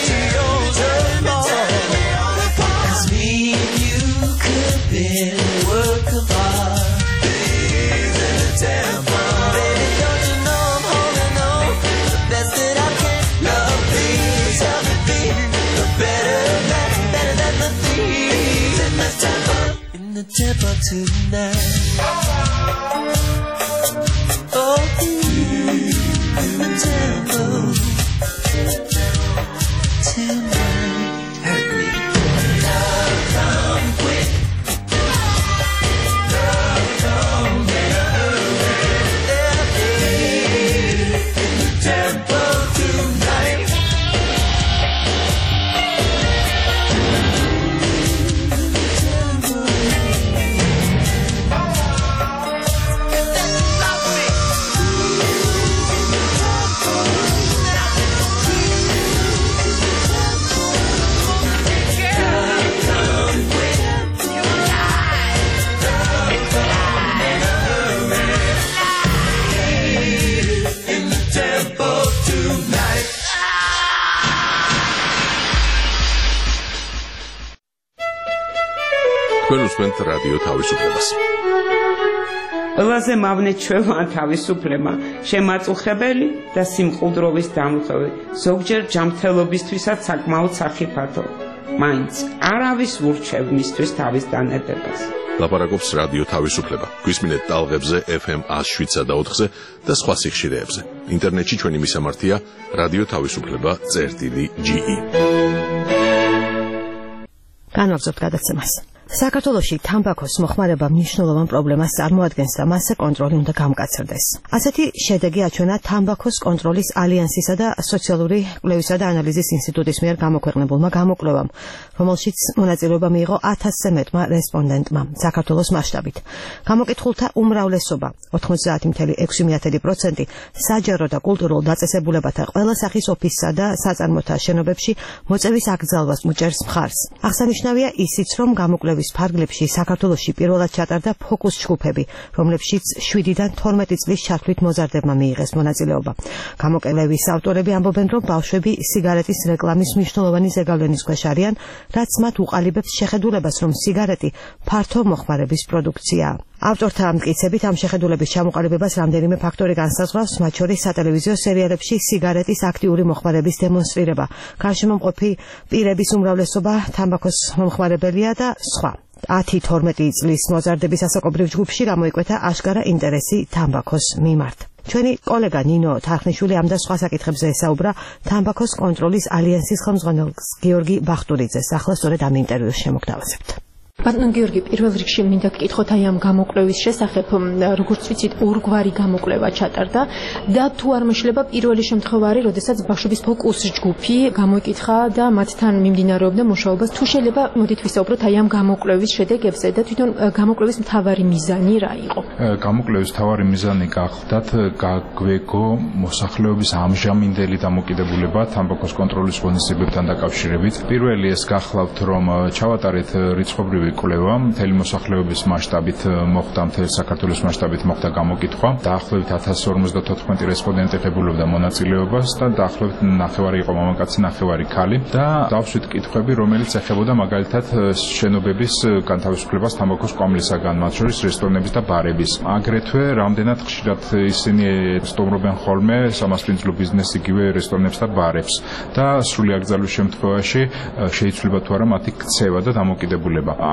Speaker 3: all the part. 'Cause me and you could be a work of art. Please in the temple, baby, don't you know I'm holding on the best that I can. Love, please help me be the better than the thieves in the temple. The temple tonight. Oh, in the temple tonight. Hurt me. Love come quick. Love come in a hurry. In the temple tonight.
Speaker 1: თქვენ უსმენთ რადიო თავისუფლებას.
Speaker 4: ყველაზე მავნე ჩვეულა თავისუფლება, შემაწუხებელი და სიმყუდროვის დამხები, ზოგჯერ ჯანმრთელობისთვისაც საკმაოდ სახიფათო. მაინც არავის ურჩევ მისთვის თავის დანებებას.
Speaker 1: ლაპარაკობს რადიო თავისუფლება. გვისმინეთ ტალღებზე FM 107 და 4-ზე და სხვა სიხშირეებზე. ინტერნეტში ჩვენი მისამართია radiotavisupleba.ge.
Speaker 2: განვაგრძობთ გადაცემას. საქართველოში თამბაქოს მოხმარება მნიშვნელოვან პრობლემას წარმოადგენს და მასზე კონტროლი უნდა გამკაცრდეს. ასეთი შედეგი აჩვენა თამბაქოს კონტროლის ალიანსისა და სოციალური კვლევისა და ანალიზის ინსტიტუტის მიერ გამოქვეყნებულმა გამოკვლევამ, რომელშიც მონაწილეობა მიიღო 1000-ზე მეტმა რესპონდენტმა საქართველოს მასშტაბით. გამოკითხულთა უმრავლესობა 90.6% საჯარო და კულტურულ დაწესებულებათა ყველა სახის ოფისსა და საწარმოთა შენობებში მოწევის აკრძალვას უჭერს მხარს. აღსანიშნავია ისიც, რომ გამოკვლევის ფარგლებში საქართველოში პირველად ჩატარდა ფოკუს ჯგუფები, რომლებშიც 7-დან 12 წლის ჩათვლით მოზარდებმა მიიღეს მონაწილეობა. გამოკვლევის ავტორები ამბობენ, რომ ბავშვები სიგარეტის რეკლამის მნიშვნელოვანი ზეგავლენის ქვეშ არიან, რაც მათ უყალიბებს შეხედულებას, რომ სიგარეტი ფართო მოხმარების პროდუქციაა. ავტორთა მტკიცებით ამ შეხედულების ჩამოყალიბებას რამდენიმე ფაქტორი განსაზღვრავს, მათ შორის სატელევიზიო სერიალებში სიგარეტის აქტიური მოხმარების დემონსტრირება, გარშემომყოფი პირების უმრავლესობა თამბაქოს მომხმარებელია და სხვა. 10-12 წლის მოზარდების ასაკობრივ ჯგუფში გამოიკვეთა აშკარა ინტერესი თამბაქოს მიმართ. ჩვენი კოლეგა ნინო თარხნიშვილი ამ და სხვა საკითხებზე ესაუბრა თამბაქოს კონტროლის ალიანსის ხელმძღვანელს გიორგი ბახტურიძეს. ახლა სწორედ ამ ინტერვიუს შემოგთავაზებთ.
Speaker 21: ბატონ გიორგი, პირველ რიგში მინდა გკითხოთ აი ამ გამოკვლევის შესახებ, როგორც ვიცით, ორგვარი გამოკვლევა ჩატარდა და თუ არ მეშლება პირველი შემთხვევა არის, როდესაც ბავშვების ფოკუს ჯგუფი გამოიკითხა და მათთან მიმდინარეობდა მუშაობას. თუ შეიძლება მოდით ვისაუბროთ აი ამ გამოკვლევის შედეგებზე და თვითონ გამოკვლევის მთავარი მიზანი რა იყო?
Speaker 6: გამოკვლევის მთავარი მიზანი გახლდათ გაგვეგო მოსახლეობის ამჟამინდელი დამოკიდებულება თამბაქოს კონტროლის ღონისძიებებთან დაკავშირებით. პირველი ეს გახლავთ, რომ ჩავატარეთ რიცხობრივი კვლევა მთელი მოსახლეობის მასშტაბით მოხდა, მთელი საქართველოს მასშტაბით მოხდა გამოკითხვა. დაახლოებით 1054 რესპონდენტი ღებულობდა მონაწილეობას და დაახლოებით 9 იყო მამაკაცი, 9 ქალი და დავსვით კითხვები, რომელიც ეხებოდა მაგალითად შენობების განთავისუფლებას თამბაქოს კვამლისაგან, მათ შორის რესტორნების და ბარების. აგრეთვე რამდენად ხშირად ისინი სტუმრობენ ხოლმე სამასპინძლო ბიზნესს, იგივე რესტორნებს და ბარებს და სრული აკრძალვის შემთხვევაში შეიძლება თუ არა მათი ქცევა და დამოკიდებულება.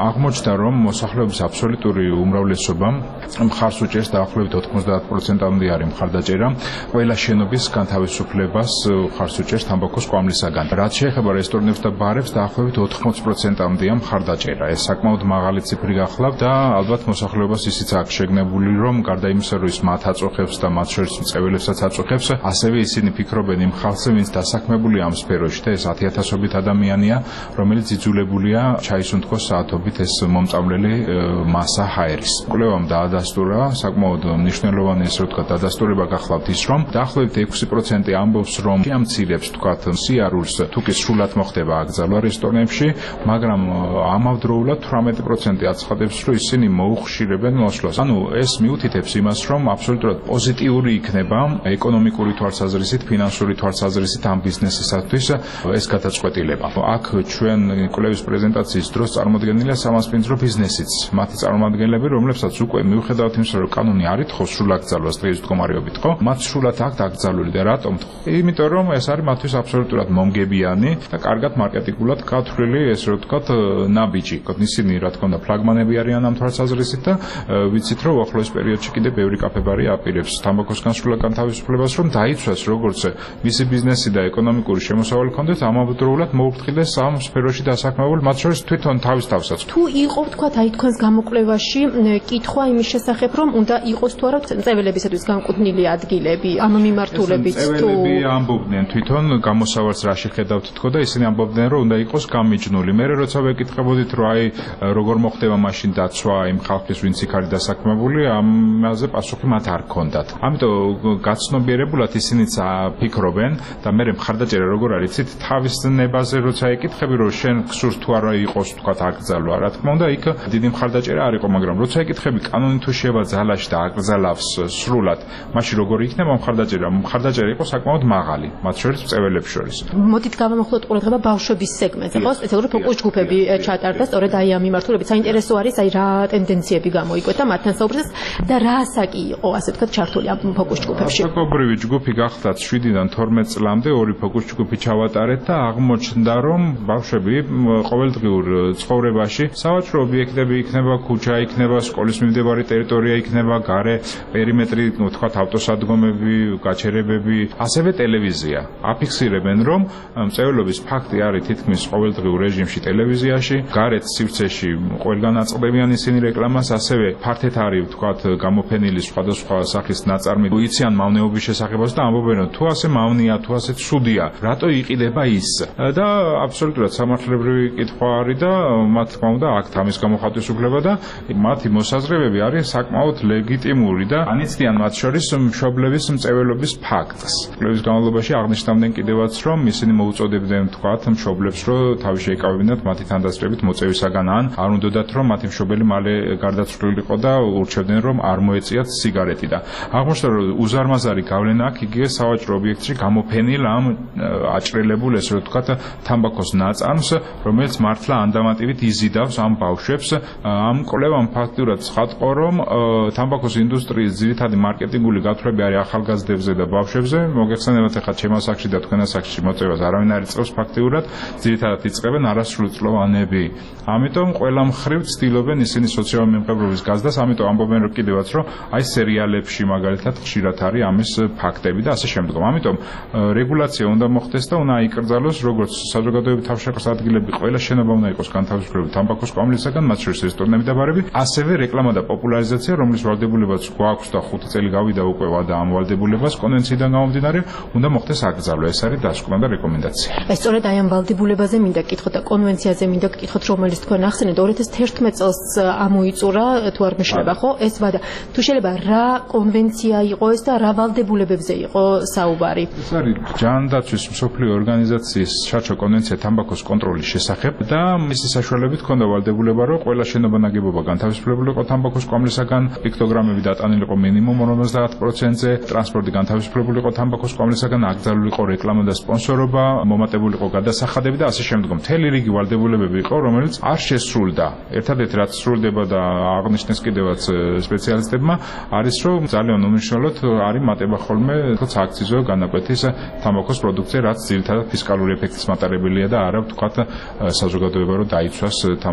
Speaker 6: აღმოჩნდა, რომ მოსახლეობის აბსოლუტური უმრავლესობა მხარს უჭერს დაახლოებით 90%-მდე არის მხარდაჭერა ყველა შენობის განთავისუფლებას მხარს უჭერს თამბაქოს კვამლისაგან. რაც შეეხება რესტორნებს და ბარებს, დაახლოებით 80%-მდეა მხარდაჭერა. ეს საკმაოდ მაღალი ციფრი გახლავთ და ალბათ მოსახლეობას ისიც აქვს შეგნებული, რომ გარდა იმისა, რომ ის მათ აწუხებს და მათ შორის მწეველებსაც აწუხებს, ასევე ისინი ფიქრობენ იმ ხალხზე, ვინც დასაქმებულია ამ სფეროში და ეს 10,000-ობით ადამიანია, რომელიც იძულებულია ჩაისუნთქოს საათობით ეს მომწამლელი მასა ჰაერის. კვლევამ დაადასტურა, საკმაოდ მნიშვნელოვანი ეს რა თქვა დადასტურება გახლავთ ის, რომ დაახლოებით 6% ამბობს, რომ შეამცირებს თქვათ სიარულს, თუ კი სრულად მოხდება აკრძალვა რესტორნებში, მაგრამ ამავდროულად 18% აცხადებს, რომ ისინი მოუხშირებენ მოსვლას. ანუ ეს მიუთითებს იმას, რომ აბსოლუტურად პოზიტიური იქნება ეკონომიკური თვალსაზრისით, ფინანსური თვალსაზრისით ამ ბიზნესისათვის ეს გადაწყვეტილება. აქ ჩვენ კვლევის პრეზენტაციის დროს წარმოდგენილია სამასპინძრო ბიზნესიც. მათი წარმომადგენლები, რომლებსაც უკვე მიუხედავად იმისა, რომ კანონი არ ითხოვს სრულ აკრძალვას დღის მდგომარეობით, ხო? მათ სრულად აქვთ აკრძალული და რატომ? იმიტომ რომ ეს არის მათთვის აბსოლუტურად მომგებიანი და კარგად მარკეტინგულად გათვლილი ეს რა ვთქვათ ნაბიჯი. ისინი რა თქმა უნდა ფლაგმანები არიან ამ თვალსაზრისით და ვიცით რომ ახლოს პერიოდში კიდე ბევრი კაფე-ბარი აპირებს თამბაქოსგან სრულად განთავისუფლებას, რომ დაიცვას როგორც მისი ბიზნესი და ეკონომიკური შემოსავალი ქონდეს, ამავდროულად მოუფრთხილდეს ამ სფეროში დასაქმებულ, მათ შორის თვითონ თავის თავსაც.
Speaker 21: თუ იყო ვთქვათ აი თქვენს გამოკვლევაში კითხვა იმის შესახებ, რომ უნდა იყოს თუ არა მწეველებისათვის განკუთვნილი ადგილები ამ მიმართულებით თუ
Speaker 6: მწეველები ამბობდნენ თვითონ გამოსავალს რა შეხედავთ თქო და ისინი ამბობდნენ რომ უნდა იყოს გამიჯნული. მე როცა ვეკითხებოდით რომ აი როგორ მოხდება მაშინ დაცვა იმ ხალხის ვინც იქ არის დასაქმებული, ამაზე პასუხი მათ არ ჰქონდათ. ამიტომ გაცნობიერებულად ისინიც ფიქრობენ და მე მხარდაჭერა როგორ არის იცით თავის ნებაზე როცა ეკითხები რომ შენ გსურს თუ არა იყოს თქვათ აკრძალვა, რა თქმა უნდა იქ დიდი მხარდაჭერა არ იყო, მაგრამ როცა ეკითხები კანონი თუ შევა ძალაში და აკრძალავს სრულად, მაშინ როგორ იქნება მხარდაჭერა? მხარდაჭერა იყო საკმაოდ მაღალი, მათ შორის მწეველებს შორის.
Speaker 21: მოდით გავამოხლოთ ყურადღება ბავშვების სეგმენტზე, ხო? სპეციალური ფოკუს ჯგუფები ჩატარდა სწორედ აი ამ მიმართულებით. საინტერესო არის აი რა ტენდენციები გამოიკვეთა მათთან საუბრისას და რა ასაკი იყო ასე ვთქვათ ჩართული ამ ფოკუს ჯგუფებში.
Speaker 6: საკობრივი ჯგუფი გახლავთ 7-დან 12 წლამდე ორი ფოკუს ჯგუფი ჩავატარეთ და აღმოჩნდა რომ ბავშვები ყოველდღიურ ცხოვრებაში სავაჭრო ობიექტები იქნება, ქუჩა იქნება, სკოლის მიმდებარე ტერიტორია იქნება, გარე პერიმეტრი, ვთქვათ ავტოსადგომები, გაჩერებები, ასევე ტელევიზია. აფიქსირებენ რომ მწეველობის ფაქტი არის თითქმის ყოველდღიურ რეჟიმში ტელევიზიაში, გარეთ სივრცეში ყველგან აწყდებიან ისინი რეკლამას, ასევე ფართეთ არის ვთქვათ გამოფენილი სხვადასხვა სახის ნაწარმი იციან მავნეობის შესახებაც და ამბობენ რომ თუ ასე მავნია, თუ ასე ცუდია, რატო იყიდება ის? და აბსოლუტურად სამართლებრივი კითხვა არის და მათ თქმა უნდა აქვთ ამის გამოხატვის და მათი მოსაზრებები არის საკმაოდ ლეგიტიმური და ანიცდიან მათ შორის მშობლების მწეველობის ფაქტს. კვლევის განმავლობაში აღნიშნავდნენ კიდევაც რომ ისინი მოუწოდებდნენ თქვათ მშობლებს რომ თავი შეიკავებინათ მათი თანდასწრებით მოწევისაგან ან არ უნდათ რომ მათი მშობელი მალე გარდაცვლილიყო და ურჩევდნენ რომ არ მოეწიათ სიგარეტი და აღმოჩნდა რომ უზარმაზარი გავლენა აქვს იგივე სავაჭრო ობიექტში გამოფენილ ამ აჭრელებულ ესე რომ თქვათ თამბაქოს ნაწარმს, რომელიც მართლა ანდამატივით იზიდავს ამ ბავშვებს. ამ კვლევამ ფაქტურად ცხადყო რომ თამბაქოს ინდუსტრიის ძირითადი მარკეტინგული გათვლები არის ახალგაზრდებზე და ბავშვებზე. მოგეხსენებათ ახლა ჩემ ასაკში და თქვენ ასაკში მოწევას არავინ არ იწყებს ფაქტიურად, ძირითადად იწყებენ არასრულწლოვანები. ამიტომ ყველა მხრივ ცდილობენ ისინი სოციალური მიმღებლობის გაზრდას, ამიტომ ამბობენ რომ კიდევაც რომ აი სერიალებში მაგალითად ხშირად არის ამის ფაქტები და ასე შემდგომ. ამიტომ რეგულაცია უნდა მოხდეს და უნდა აიკრძალოს როგორც საზოგადოებრივი თავშეყრის ადგილები, ყველა შენობა უნდა იყოს განთავისუფლებული თამბაქოს კვამლისაგან, მათ შორის რესტორნები და ბარები, ასევე რეკლამა და პოპულარიზაცია, რომლის ვალდებულებაც გვაქვს და 5 წელი გავიდა უკვე და ამ ვალდებულებას კონვენციიდან გამომდინარე, უნდა მოხდეს აკრძალვა. ეს არის დასკვნა და რეკომენდაცია.
Speaker 21: აი სწორედ აი ამ ვალდებულებაზე მინდა გკითხოთ და კონვენციაზე მინდა გკითხოთ, რომელიც თქვენ ახსენეთ 2011 წელს ამოიწურა, თუ არ მეშლება, ხო? ეს ვადა. თუ შეიძლება რა კონვენცია იყო ეს და რა ვალდებულებებზე იყო საუბარი?
Speaker 6: ეს არის ჯანდაცვის მსოფლიო ორგანიზაციის შარჩო კონვენცია თამბაქოს კონტროლის შესახებ და მისი საშუალებით ჰქონდა ვალდებულება, რომ ყველა შენობა ნაგებობა განთავისუფლებული იყო თამბაქოს კვამლისაგან, პიქტოგრამები დატანილი იყო მინიმუმ 50%-ზე, ტრანსპორტი განთავისუფლებული იყო თამბაქოს კვამლისაგან, აკრძალული იყო რეკლამა და სპონსორობა, მომატებული იყო გადასახადები და ასე შემდგომ. მთელი რიგი ვალდებულებები იყო, რომელიც არ შესრულდა. ერთადერთი რაც სრულდება და აღნიშნეს კიდევაც სპეციალისტებმა, არის რომ ძალიან უმნიშვნელოდ არის მატება ხოლმე აქციზო განაკვეთის თამბაქოს პროდუქცია, რაც ძირითადად ფისკალური ეფექტის მატარებელია და არა ვთქვათ საზოგადოება რომ დაიცვას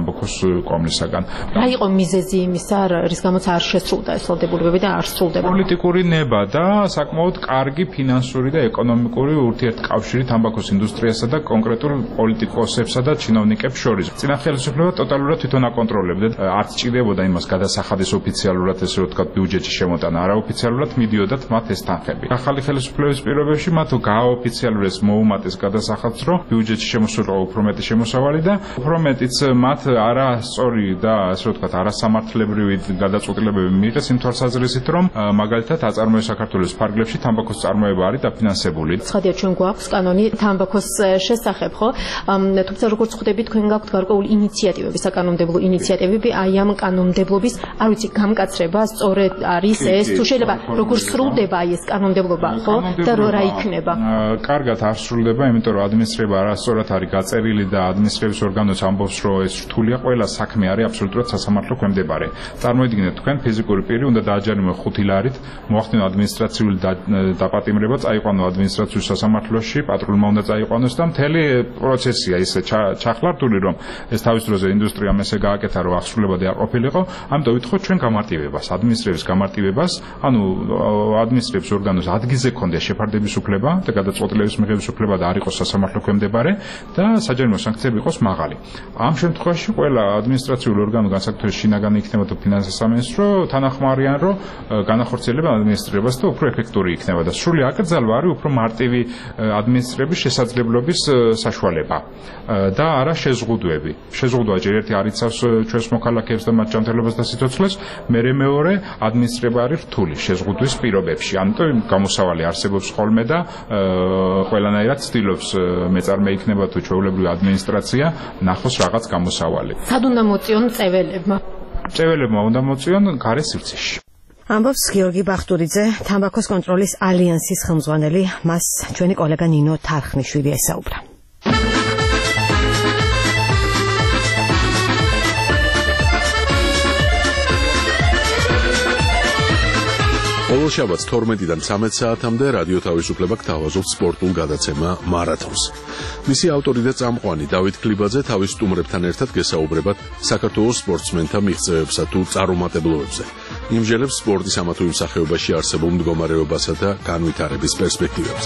Speaker 6: თამბაქოს კომისაგან.
Speaker 21: რა იყო მიზეზი იმისა, რის გამოც არ შესრულდა ეს ვალდებულებები და არ სრულდება?
Speaker 6: პოლიტიკური ნება და საკმაოდ კარგი ფინანსური და ეკონომიკური ურთიერთკავშირი თამბაქოს ინდუსტრიასა და კონკრეტულ პოლიტიკოსებსა და ჩინოვნიკებს შორის. წინა ხელისუფლება ტოტალურად თვითონ აკონტროლებდა, არც ჭირდებოდა იმას გადასახადის ოფიციალურად ესე რომ თქვა ბიუჯეტში შემოტანა, არაოფიციალურად მიდიოდათ მათ ეს თანხები. ახალი ხელისუფლების პირობებში მათ გააოფიციალურეს მოუმატეს გადასახადს, რომ ბიუჯეტში შემოსულიყო უფრო მეტი შემოსავალი და უფრო მეტიც მათ არასწორი და ასე რომ თქვა არასამართლებრივი გადაწყვეტილებები მიიღეს იმ თვალსაზრისით, რომ მაგალითად აწარმოეს საქართველოს ფარგლებში თამბაქოს წარმოება არის დაფინანსებული.
Speaker 21: ცხადია, ჩვენ გვაქვს კანონი თამბაქოს შესახებ, ხო? თუმცა როგორც ხვდები, თქვენ გაქვთ გარკვეული ინიციატივები, საკანონმდებლო ინიციატივები, აი ამ კანონმდებლობის, არ ვიცი, გამკაცრება სწორედ არის ეს, თუ შეიძლება როგორ სრულდება აი ეს კანონმდებლობა, ხო? და რა იქნება?
Speaker 6: კარგად არ სრულდება, იმიტომ რომ ადმინისტრება არასწორად არის გაწერილი და ადმინისტრების ორგანოც ამბობს, რომ ეს რთულია, ყველა საქმე არის აბსოლუტურად სასამართლო ქვემდებარე. წარმოიდგინეთ, თქვენ ფიზიკური პირი უნდა დააჯერიმო 5 ლარით, მოახდინო ადმინისტრაციული დაპატიმრება, წაიყვანო ადმინისტრაციულ სასამართლოში, პატრულმა უნდა წაიყვანოს და მთელი პროცესია ისე ჩახლართული, რომ ეს თავის დროზე ინდუსტრიამ ესე გააკეთა, რომ აღსრულებადი არ ყოფილიყო, ამიტომ ვითხოვთ ჩვენ გამარტივებას, ადმინისტრების გამარტივებას, ანუ ადმინისტრების ორგანოს ადგილზე ქონდეს შეფარდების უფლება და გადაწყვეტილების მიღების უფლება და არ იყოს სასამართლო ქვემდებარე და საჯარიმო სანქციები იყოს მაღალი. ამ შემთხვევაში ყველა ადმინისტრაციული ორგანო განსაკუთრებით შინაგანი იქნება თუ ფინანსის სამინისტრო თანახმარიან, რომ განახორციელება ადმინისტრირებას და უფრო ეფექტური იქნება და სრული აკრძალვა არის უფრო მარტივი ადმინისტრების შესაძლებლობის საშუალება და არა შეზღუდვები. შეზღუდვა ჯერ ერთი არ იცავს ჩვენს მოქალაქეებს და მათ ჯანმრთელობას და სიცოცხლეს, მერე მეორე ადმინისტრება არის რთული შეზღუდვის პირობებში. ამიტომ გამოსავალი არსებობს ხოლმე და ყველანაირად ცდილობს მეწარმე იქნება თუ ჩვეულებრივი ადმინისტრაცია ნახოს რაღაც გამოსავალი.
Speaker 21: სად უნდა მოწიონ წეველებმა?
Speaker 6: წეველებმა უნდა მოწიონ გარე სივრცეში.
Speaker 2: ამბობს გიორგი ბახტურიძე, თამბაქოს კონტროლის ალიანსის ხელმძღვანელი, მას ჩვენი კოლეგა ნინო თარხნიშვილი ესაუბრა.
Speaker 1: ყოველ შაბათს 12-დან 13 საათამდე რადიო თავისუფლება გთავაზობს სპორტულ გადაცემა მარათონს. მისი ავტორი და წამყვანი დავით ქლიბაძე თავის სტუმრებთან ერთად გესაუბრებათ საქართველოს სპორტსმენთა მიღწევებსა თუ წარუმატებლობებზე. იმჟელებს სპორტის ამა თუ იმ სახეობაში არსებულ მდგომარეობასა და განვითარების პერსპექტივებზე.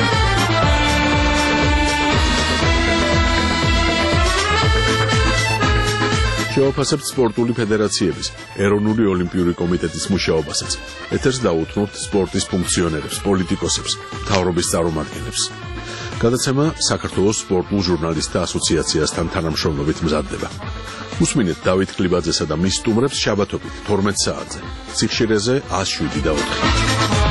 Speaker 1: შევაფასებთ სპორტული ფედერაციების, ეროვნული ოლიმპიური კომიტეტის მუშაობასაც. ეთერს დაუთმობთ სპორტის ფუნქციონერებს, პოლიტიკოსებს, მთავრობის წარმომადგენლებს. გადაცემა საქართველოს სპორტულ ჟურნალისტთა ასოციაციასთან თანამშრომლობით მზადდება. უსმინეთ დავით ქლიბაძესა და მის სტუმრებს შაბათობით 12 საათზე. სიხშირეზე 107.4.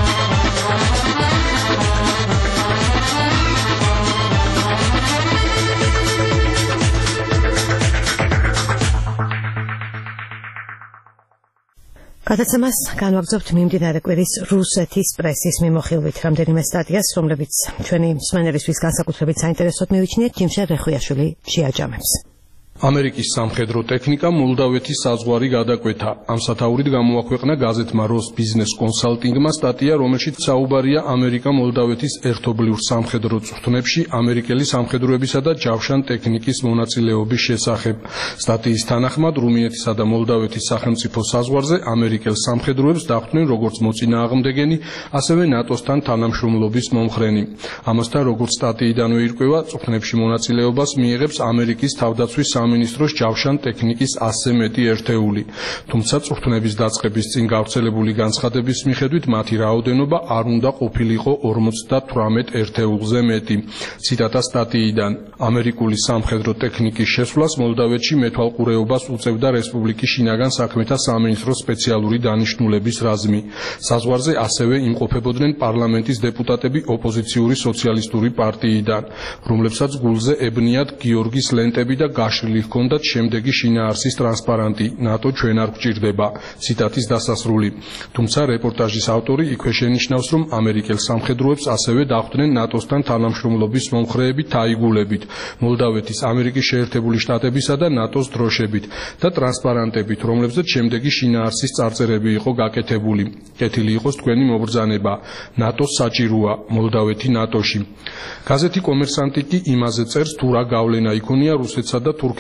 Speaker 2: გადაცემას განვაგრძობთ მიმდინარე კვირის რუსეთის პრესის მიმოხილვით. რამდენიმე სტატიას, რომლებიც ჩვენი მსმენელისთვის განსაკუთრებით საინტერესოდ მივიჩნიეთ, ჯიმშე რეხვიაშვილი შეაჯამებს.
Speaker 10: ამერიკის სამხედრო ტექნიკა მოლდავეთის საზღვარი გადაკვეთა. ამ სათაურით გამოაქვეყნა გაზეთმა როს ბიზნეს კონსალტინგმა სტატია, რომელშიც საუბარია ამერიკა-მოლდავეთის ერთობლივ სამხედრო წვრთნებში ამერიკელი სამხედროებისა და ჯავშან ტექნიკის მონაწილეობის შესახებ. სტატიის თანახმად, რუმინეთისა და მოლდავეთის სახელმწიფო საზღვარზე ამერიკელ სამხედროებს დახვდნენ როგორც მოწინააღმდეგენი, ასევე ნატოსთან თანამშრომლობის მომხრენი. ამასთან, როგორც სტატიიდანვე ირკვევა, წვრთნებში მონაწილეობას მიიღებს ამერიკის თავდაცვის სამინისტროს ჯავშან ტექნიკის 100-ზე მეტი ერთეული. თუმცა წვრთნების დაწყების წინ გავრცელებული განცხადების მიხედვით მათი რაოდენობა არ უნდა ყოფილიყო 58 ერთეულზე მეტი. ციტატა სტატიიდან: ამერიკული სამხედრო ტექნიკის შესვლას მოლდავეთში მეთვალყურეობას უწევდა რესპუბლიკის შინაგან საქმეთა სამინისტროს სპეციალური დანიშნულების რაზმი. საზღვარზე ასევე იმყოფებოდნენ პარლამენტის დეპუტატები ოპოზიციური სოციალისტური პარტიიდან, რომლებსაც გულზე ებნიათ გიორგის ლენტები და გაშლილი ჰქონდათ შემდეგი შინაარსის ტრანსპარანტი ნატო ჩვენ არ გვჭირდება. ციტატის დასასრული. თუმცა რეპორტაჟის ავტორი იქვე შენიშნავს, რომ ამერიკელ სამხედროებს ასევე დახვდნენ ნატოსთან თანამშრომლობის მომხრეები თაიგულებით, მოლდავეთის ამერიკის შეერთებული შტატებისა და ნატოს დროშებით და ტრანსპარანტებით, რომლებზეც შემდეგი შინაარსის წარწერები იყო გაკეთებული. კეთილი იყოს თქვენი მობრძანება. ნატოს საჭიროა, მოლდავეთი ნატოში. გაზეთი კომერსანტი კი იმაზე წერს, თუ რა გავლენა იქონია რუსეთსა და თურქეთს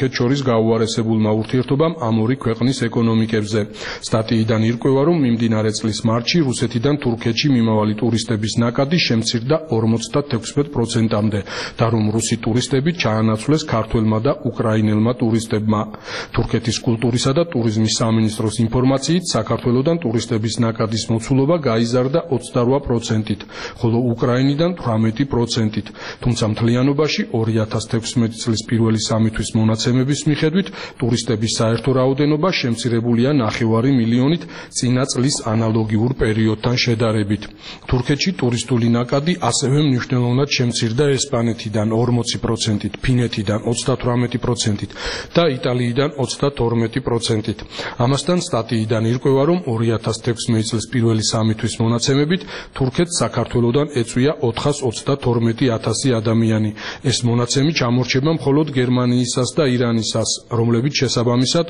Speaker 10: თურქეთს შორის გაუარესებულმა ურთიერთობამ ამ ორი ქვეყნის ეკონომიკებზე. სტატიიდან ირკვევა, რომ მიმდინარე წლის მარტში რუსეთიდან თურქეთში მიმავალი ტურისტების ნაკადი შემცირდა 56%-მდე და რომ რუსი ტურისტები ჩაანაცვლეს ქართველმა და უკრაინელმა ტურისტებმა. თურქეთის კულტურისა და ტურიზმის სამინისტროს ინფორმაციით, საქართველოსდან ტურისტების ნაკადის მოცულობა გაიზარდა 28%-ით, ხოლო უკრაინიდან 18%-ით. თუმცა მთლიანობაში 2016 წლის პირველი 3 თვის მონაცემების მიხედვით ტურისტების საერთო რაოდენობა შემცირებულია 9 მილიონით წინა წლის ანალოგიურ პერიოდთან შედარებით. თურქეთში ტურისტული ნაკადი ასევე მნიშვნელოვნად შემცირდა ესპანეთიდან 40%-ით, ფინეთიდან 38%-ით და იტალიიდან 32%-ით. ამასთან სტატიიდან ირკვევა, რომ 2016 წლის პირველი 3 თვის მონაცემებით თურქეთს საქართველოსდან ეწვია 422,000 ადამიანი. ეს მონაცემი ჩამორჩება მხოლოდ გერმანიისას და ირანისას, რომლებიც შესაბამისად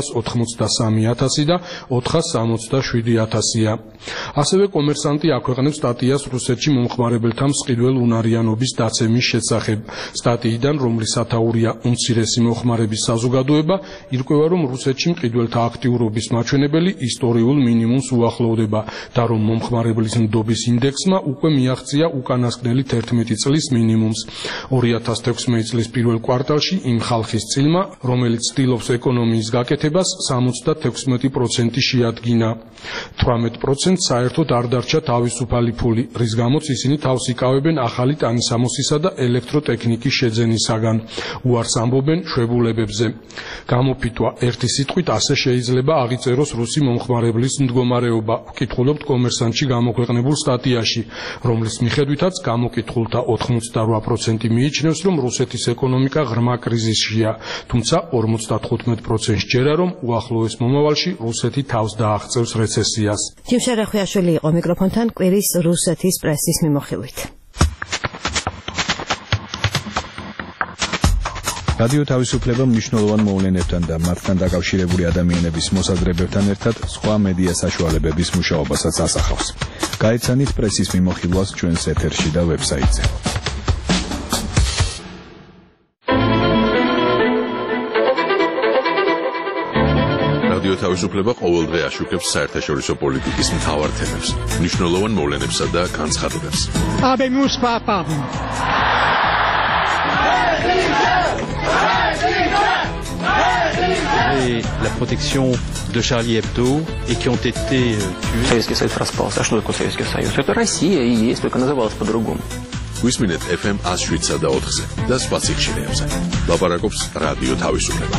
Speaker 10: 483,000 და 467,000-ია. ასევე კომერსანტი აქვეყნებს სტატიას რუსეთში მომხმარებელთა მსყიდველ უნარიანობის დაცემის შესახებ. სტატიიდან, რომლის სათაურია უმცირესი მომხმარების საზოგადოება, ირკვევა, რომ რუსეთში მყიდველთა აქტიურობის მაჩვენებელი ისტორიულ მინიმუმს უახლოვდება და რომ მომხმარებლის ნდობის ინდექსმა უკვე მიაღწია უკანასკნელი 11 წლის მინიმუმს. 2016 წლის პირველ კვარტალში იმ ხალხის წილმა, რომელიც ცდილობს ეკონომიის გაკეთებას, 76% შეადგინა. 18% საერთოდ არ დარჩა თავისუფალი ფული, რის გამოც ისინი თავს იკავებენ ახალი ტანისამოსისა და ელექტროტექნიკის შეძენისაგან. უარს ამბობენ შვებულებებზე. გამოფიტვა ერთი სიტყვით ასე შეიძლება აღიწეროს რუსი მომხმარებლის მდგომარეობა, ვკითხულობთ კომერსანტში გამოქვეყნებულ სტატიაში, რომლის მიხედვითაც გამოკითხულთა 88% მიიჩნევს, რომ რუსეთის ეკონომიკა ღრმა კრიზისშია, თუმცა 55% სჯერა, რომ უახლოეს მომავალში რუსეთი თავს დააღწევს რეცესიას.
Speaker 2: ჯიმშარ ახვიაშვილი იყო მიკროფონთან კვირის რუსეთის პრესის მიმოხილვით.
Speaker 12: რადიო თავისუფლება მნიშვნელოვან მოვლენებთან და მათთან დაკავშირებული ადამიანების მოსაზრებებთან ერთად სხვა მედია საშუალებების მუშაობასაც ასახავს. გაეცანით პრესის მიმოხილვას ჩვენს ეთერში და ვებსაიტზე.
Speaker 1: რადიო თავისუფლება ყოველდღე აშუქებს საერთაშორისო პოლიტიკის მთავარ თემებს, მნიშვნელოვან მოვლენებსა და განცხადებებს.
Speaker 13: La protection de Charlie Hebdo et qui ont été tués.
Speaker 14: Советский Союз распался. А что такое Советский Союз? Это Россия и есть, только называлась по-другому.
Speaker 1: გვისმინეთ FM 107 და 4-ზე და სხვა სიხშირეებზე. ლაპარაკობს რადიო თავისუფლება.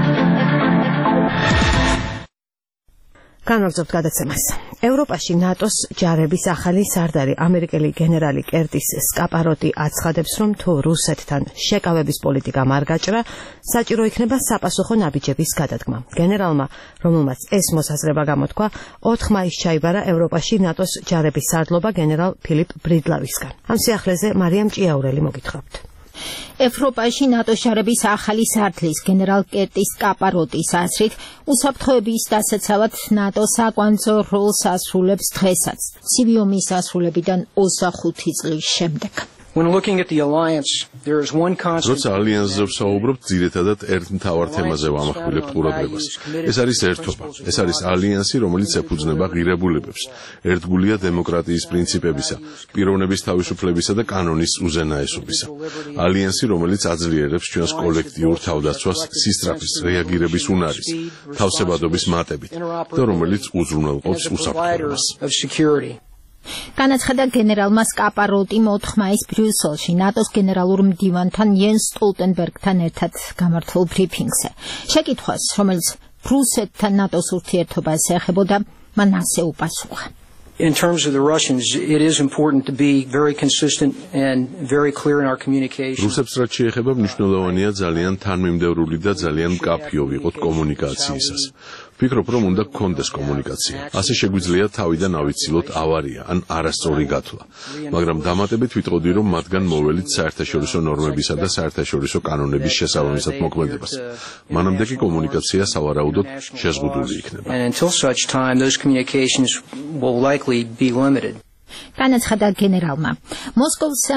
Speaker 2: განაგრძობთ გადაცემას. ევროპაში ნატოს ჯარების ახალი სარდალი ამერიკელი გენერალი კერტის სკაპაროტი აცხადებს, რომ თუ რუსეთთან შეკავების პოლიტიკა არ გაჭრა, საჭირო იქნება საპასუხო ნაბიჯების გადადგმა. გენერალმა, რომელმაც ეს მოსაზრება გამოთქვა, 4 მაისს ჩაიბარა ევროპაში ნატოს ჯარების სარდლობა გენერალ ფილიპ ბრიდლავისგან. ამ სიახლეზე მარიამ ჭიაურელი მოგითხრობთ.
Speaker 24: ევროპაში ნატოს ჯარების ახალი სარდლის გენერალ კერტის სკაპაროტის აზრით, უსაფრთხოების დასაცავად ნატო საკვანძო როლს ასრულებს დღესაც, ცივი ომის დასრულებიდან 25 წლის შემდეგ.
Speaker 25: When looking at the alliance, there is one constant.
Speaker 1: როცა ალიანსზე ვსაუბრობთ, ძირითადად ერთ მთავარ თემაზე ვამახვილებთ ყურადღებას. ეს არის ერთობა. ეს არის ალიანსი, რომელიც ეფუძნება ღირებულებებს. ერთგულია დემოკრატიის პრინციპებისა, პიროვნების თავისუფლებისა და კანონის უზენაესობისა. ალიანსი, რომელიც აძლიერებს ჩვენს კოლექტიურ თავდაცვას სისწრაფის რეაგირების უნარის, თავსებადობის მატებით და რომელიც უზრუნველყოფს უსაფრთხოებას.
Speaker 24: განაცხადა გენერალმა სკაპაროტიმ 4 მაისს ბრიუსელში ნატოს გენერალურ მდივანთან იენს სტოლტენბერგთან ერთად გამართულ ბრიფინგზე. შეკითხვას, რომელიც რუსეთთან ნატოს ურთიერთობას ეხებოდა, მან ასე უპასუხა.
Speaker 25: In terms of the Russians, it is important to be very consistent and very clear in our communication.
Speaker 1: რუსებს რაც შეეხება მნიშვნელოვანია ძალიან თანმიმდევრული და ძალიან მკაფიო ვიყოთ კომუნიკაციისას. ვფიქრობ, რომ უნდა გქონდეს კომუნიკაცია. ასე შეგვიძლია თავიდან ავიცილოთ ავარია ან არასწორი გათვლა. მაგრამ დამატებით ვიტყოდი, რომ მათგან მოველით საერთაშორისო ნორმებისა და საერთაშორისო კანონების შესაბამისად მოქმედებას. მანამდე კი კომუნიკაცია სავარაუდოდ შეზღუდული იქნება.
Speaker 25: And until such time, those communications will likely be limited.
Speaker 24: განაცხადა გენერალმა. მოსკოვსა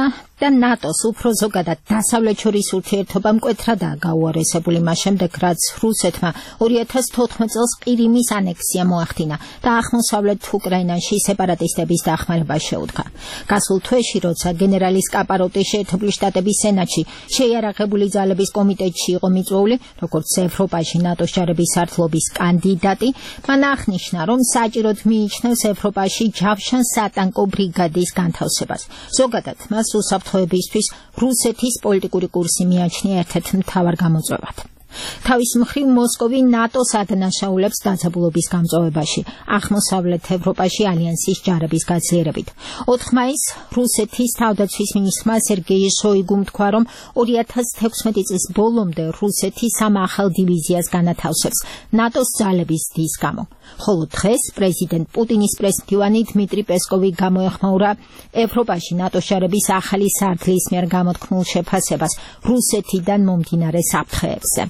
Speaker 24: და ნატოს უფრო ზოგადად დასავლეთ შორის ურთიერთობა მკვეთრადაა გაუარესებული მას შემდეგ, რაც რუსეთმა 2014 წელს ყირიმის ანექსია მოახდინა და აღმოსავლეთ უკრაინაში სეპარატისტების დახმარება შეუდგა. გასულ თვეში, როცა გენერალი სკაპაროტი შეერთებული შტატების სენატში შეიარაღებული ძალების კომიტეტში იყო მიწვეული, როგორც ევროპაში ნატოს ჯარების სარდლობის კანდიდატი, მან აღნიშნა, რომ საჭიროდ მიიჩნევს ევროპაში ჯავშან სატანკო ბრიგადის განთავსებას. ზოგადად, მას უსაფრთხოებისთვის რუსეთის პოლიტიკური კურსი მიაჩნია ერთ-ერთ მთავარ გამოწვევად. თავის მხრივ მოსკოვი ნატოს ადანაშაულებს დაძაბულობის გამწვავებაში, აღმოსავლეთ ევროპაში ალიანსის ჯარების გაძლიერებით. 4 მაისს რუსეთის თავდაცვის მინისტრმა სერგეი შოიგუმ თქვა, რომ 2016 წლის ბოლომდე რუსეთი 3 ახალ დივიზიას განათავსებს ნატოს ძალების ზრდის გამო. ხოლო დღეს პრეზიდენტ პუტინის პრესმდივანი დმიტრი პესკოვი გამოეხმაურა ევროპაში ნატოს ჯარების ახალი სარდლის მიერ გამოთქმულ შეფასებას რუსეთიდან მომდინარე საფრთხეებზე.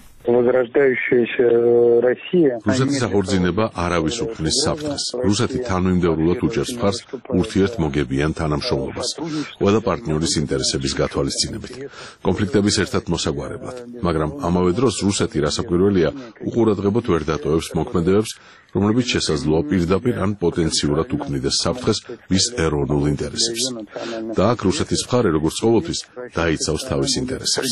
Speaker 1: რუსეთის აღორძინება არავის უქმნის საფრთხეს. რუსეთი თანმიმდევრულად უჭერს მხარს ურთიერთმოგებიან თანამშრომლობას, ყველა პარტნიორის ინტერესების გათვალისწინებით, კონფლიქტების ერთად მოსაგვარებლად. მაგრამ ამავე დროს რუსეთი რასაკვირველია უყურადღებოდ ვერ დატოვებს მოქმედებებს, რომლებიც შესაძლოა პირდაპირ ან პოტენციურად უქმნიდეს საფრთხეს მის ეროვნულ ინტერესებს. და აქ რუსეთის მხარე, როგორც ყოველთვის, დაიცავს თავის ინტერესებს.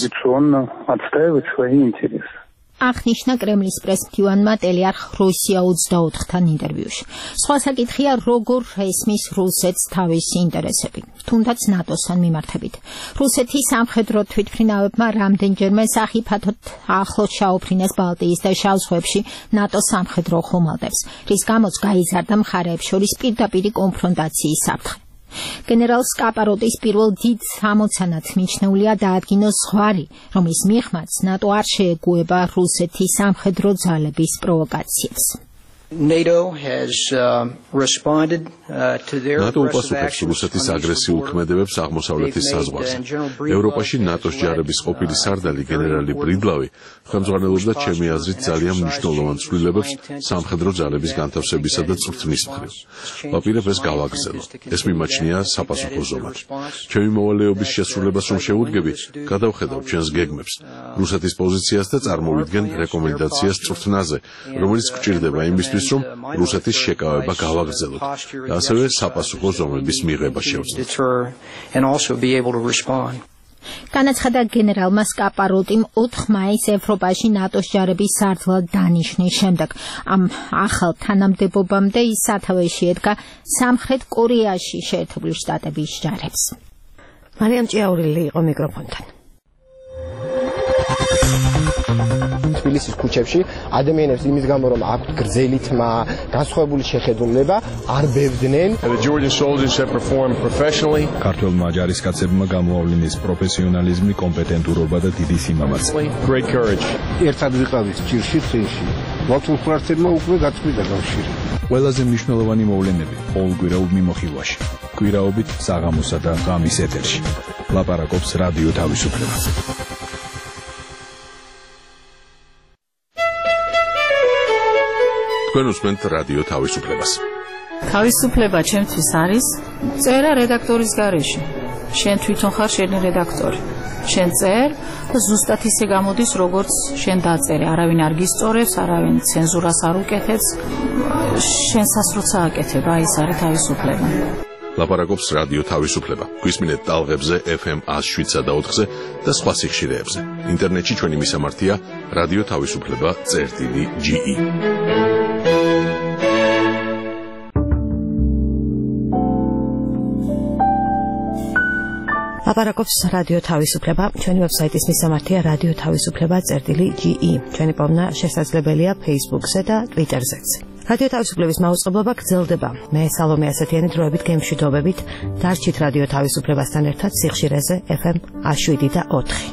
Speaker 24: აღნიშნა კრემლის პრესმდივანმა ტელეარხ რუსია 24-თან ინტერვიუში. სხვა საკითხია, როგორ ესმის რუსეთს თავისი ინტერესები, თუნდაც ნატოსთან მიმართებით. რუსეთის სამხედრო თვითმფრინავებმა რამდენჯერმე სახიფათოდ ახლოს ჩაუფრინეს ბალტიის და შავ ზღვებში ნატოს სამხედრო ხომალდებს, რის გამოც გაიზარდა მხარეებს შორის პირდაპირი კონფრონტაციის საფრთხე. გენერალ სკაპაროტის პირველ დიდ ამოცანად მიჩნეულია დაადგინოს ზღვარი, რომლის მიღმაც ნატო არ შეეგუება რუსეთის სამხედრო ძალების პროვოკაციებს.
Speaker 25: NATO has responded to their
Speaker 1: NATO უპასუხებს რუსეთის აგრესიულ ქმედებებს აღმოსავლეთის საზღვარზე. ევროპაში ნატოს ჯარების ყოფილი სარდალი გენერალი ბრიდლავი ხელმძღვანელობდა ჩემი აზრით ძალიან მნიშვნელოვან ცვლილებებს სამხედრო ძალების განთავსებისა და წვრთნის მხრივ. ვაპირებ ეს გავაგრძელო. ეს მიმაჩნია საპასუხო ზომად. ჩემი მოვალეობის შესრულებას რომ შევუდგები, გადავხედავ ჩვენს გეგმებს, რუსეთის პოზიციას და წარმოვიდგენ რეკომენდაციას წვრთნაზე, რომელიც გვჭირდება იმისთვის, რომ რუსეთის შეკავება გავაგრძელოთ და ასევე საპასუხო ზომების მიღება შევძლებთ.
Speaker 24: განაცხადა გენერალმა სკაპაროტიმ 4 მაისს ევროპაში ნატოს ჯარების სარდლად დანიშნის შემდეგ. ამ ახალ თანამდებობამდე ის სათავეში ედგა სამხრეთ კორეაში შეერთებული შტატების ჯარებს.
Speaker 2: მარიამ ჭიაურილი იყო მიკროფონთან.
Speaker 15: თბილისის ქუჩებში ადამიანებს იმის გამო რომ აქვთ გრძელი თმა, განსხვავებული შეხედულება, არ ბევდნენ.
Speaker 12: ქართველმა ჯარისკაცებმა გამოავლინეს პროფესიონალიზმი, კომპეტენტურობა და დიდი სიმამაცე.
Speaker 16: ერთად ვიყავით ჭირში წინში. ვათულფრართებმა უკვე გაწყვიტა კავშირი.
Speaker 12: ყველაზე მნიშვნელოვანი მოვლენები ყოველკვირაულ მიმოხილვაში. კვირაობით საღამოსა და ღამის ეთერში. ლაპარაკობს რადიო თავისუფლება.
Speaker 1: თქვენ უსმენთ რადიო თავისუფლებას.
Speaker 17: თავისუფლება ჩემთვის არის წერა რედაქტორის გარეშე. შენ თვითონ ხარ შენი რედაქტორი. შენ წერ და ზუსტად ისე გამოდის, როგორც შენ დაწერე. არავინ არ გისწორებს, არავინ ცენზურას არ უკეთებს. შენსას როცა აკეთებ, აი ეს არის თავისუფლება.
Speaker 1: ლაპარაკობს რადიო თავისუფლება. გვისმინეთ ტალღებზე FM 107-ზე და 4-ზე და სხვა სიხშირეებზე. ინტერნეტში ჩვენი მისამართია რადიო თავისუფლება.ge.
Speaker 2: ლაპარაკობს რადიო თავისუფლება. ჩვენი ვებსაიტის მისამართია radio.tavisupleba.ge. ჩვენი პოვნა შესაძლებელია Facebook-ზე და Twitter-ზეც. რადიო თავისუფლების მაუწყებლობა გრძელდება. მე სალომე ასეთიანი დროებით გემშვიდობებით დარჩით რადიო თავისუფლებასთან ერთად სიხშირეზე FM 107 და 4.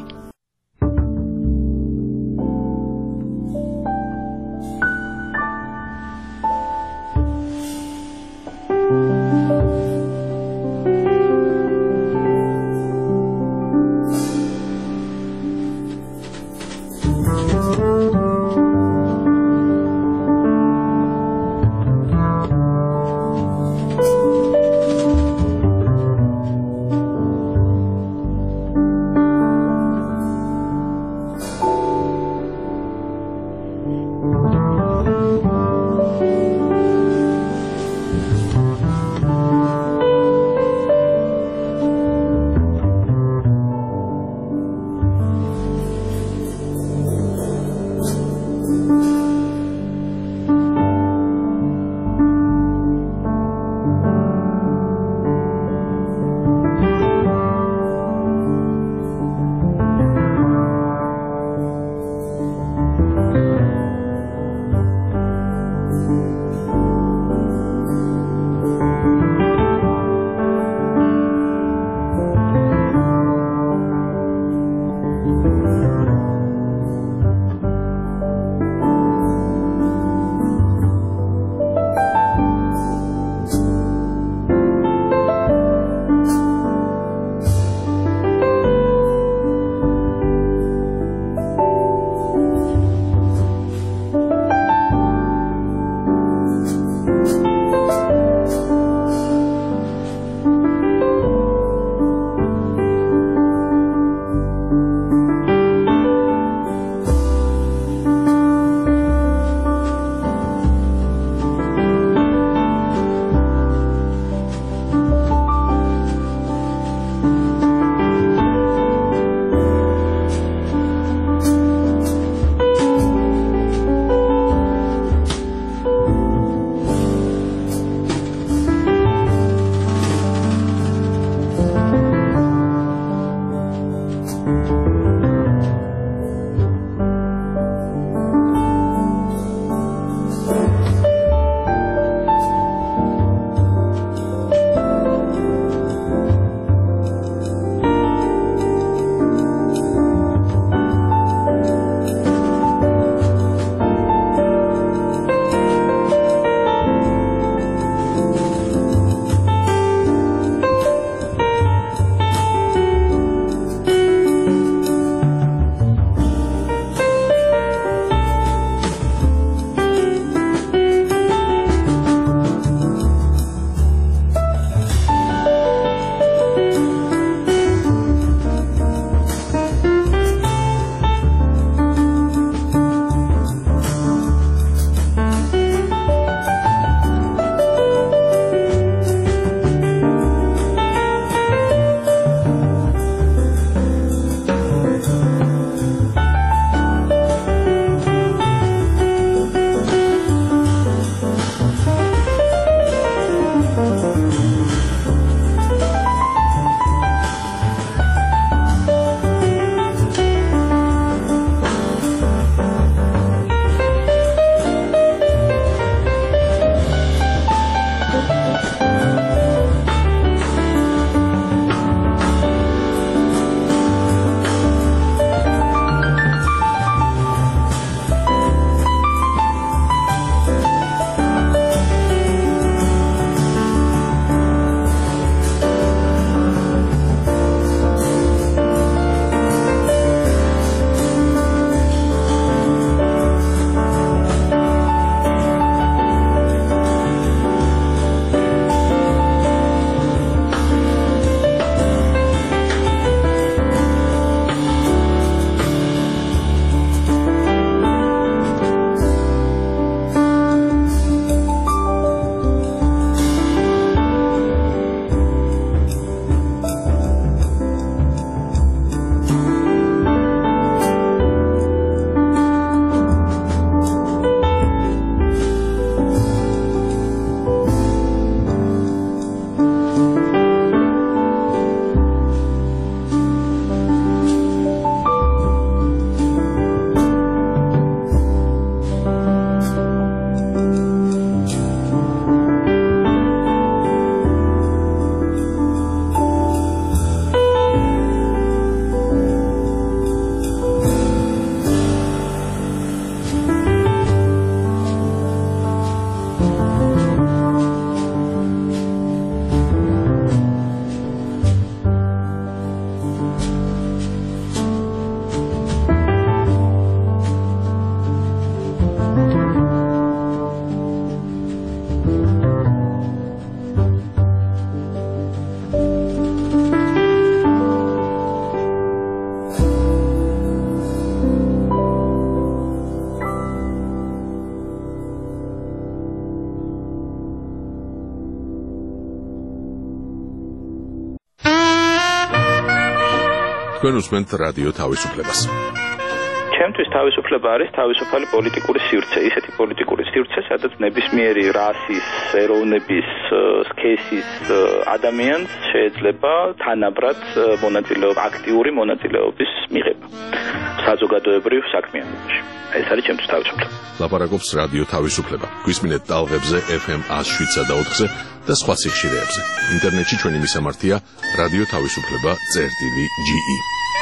Speaker 1: თქვენ უსმენთ რადიო თავისუფლებას.
Speaker 8: ჩემთვის თავისუფლება არის თავისუფალი პოლიტიკური სივრცე, ისეთი პოლიტიკური სივრცე, სადაც ნებისმიერი რასის, ეროვნების, სქესის ადამიანს შეიძლება თანაბრად აქტიური მონაწილეობის მიღება საზოგადოებრივ საქმიანობაში. ეს არის ჩემთვის თავისუფლება.
Speaker 1: ლაპარაკობს რადიო თავისუფლება. გვისმინეთ ტალღებზე FM 107.4-ზე და სხვა სიხშირეებზე. ინტერნეტში ჩვენი მისამართია radioთავისუფლება.ge.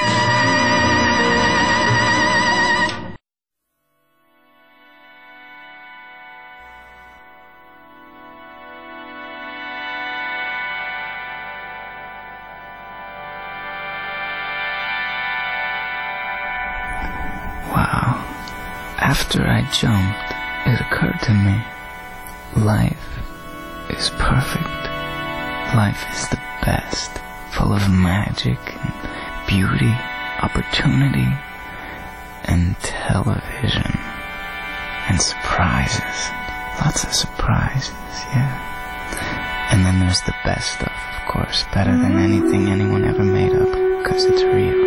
Speaker 18: After I jumped, it occurred to me, life is perfect. Life is the best, full of magic and beauty, opportunity, and television, and surprises. Lots of surprises, yeah. And then there's the best stuff, of course, better than anything anyone ever made up, because it's real.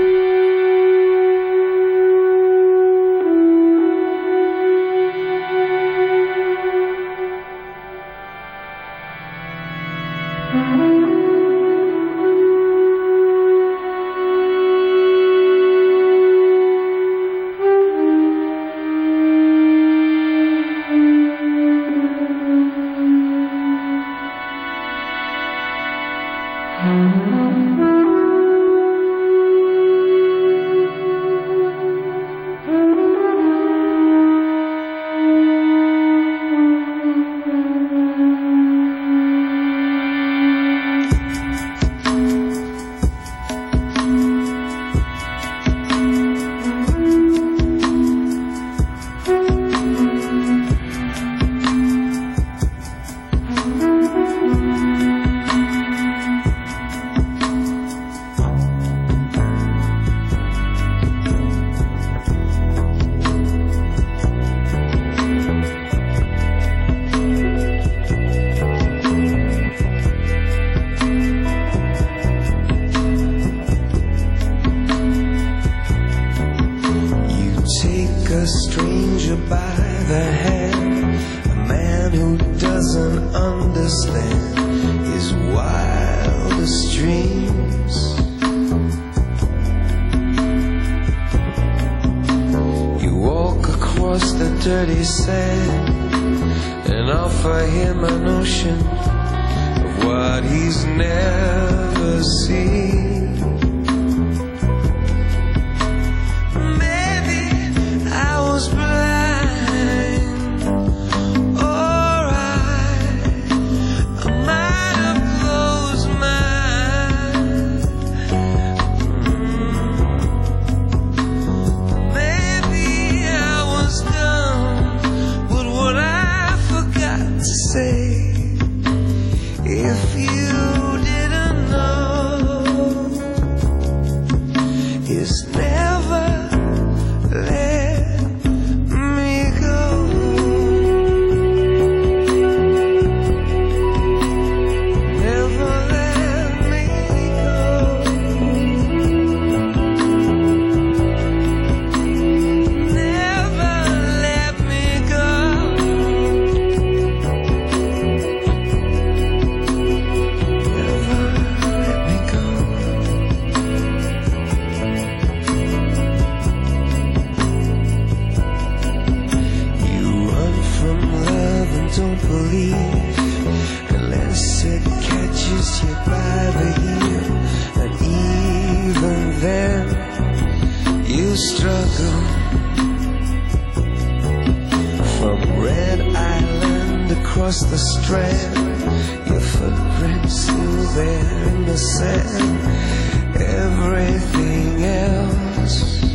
Speaker 3: dirty sand and offer him a notion of what he's never seen. Maybe I was blind, or I might have closed my eyes. Maybe I was dumb, but what I forgot to say, if you didn't know, is never let me go. Never let me go. Never let me go. Never let me go. You run from love and don't believe unless it catches you by the heel, and even then you struggle. From Red Island across the Strand, your footprints still there in the sand. Everything else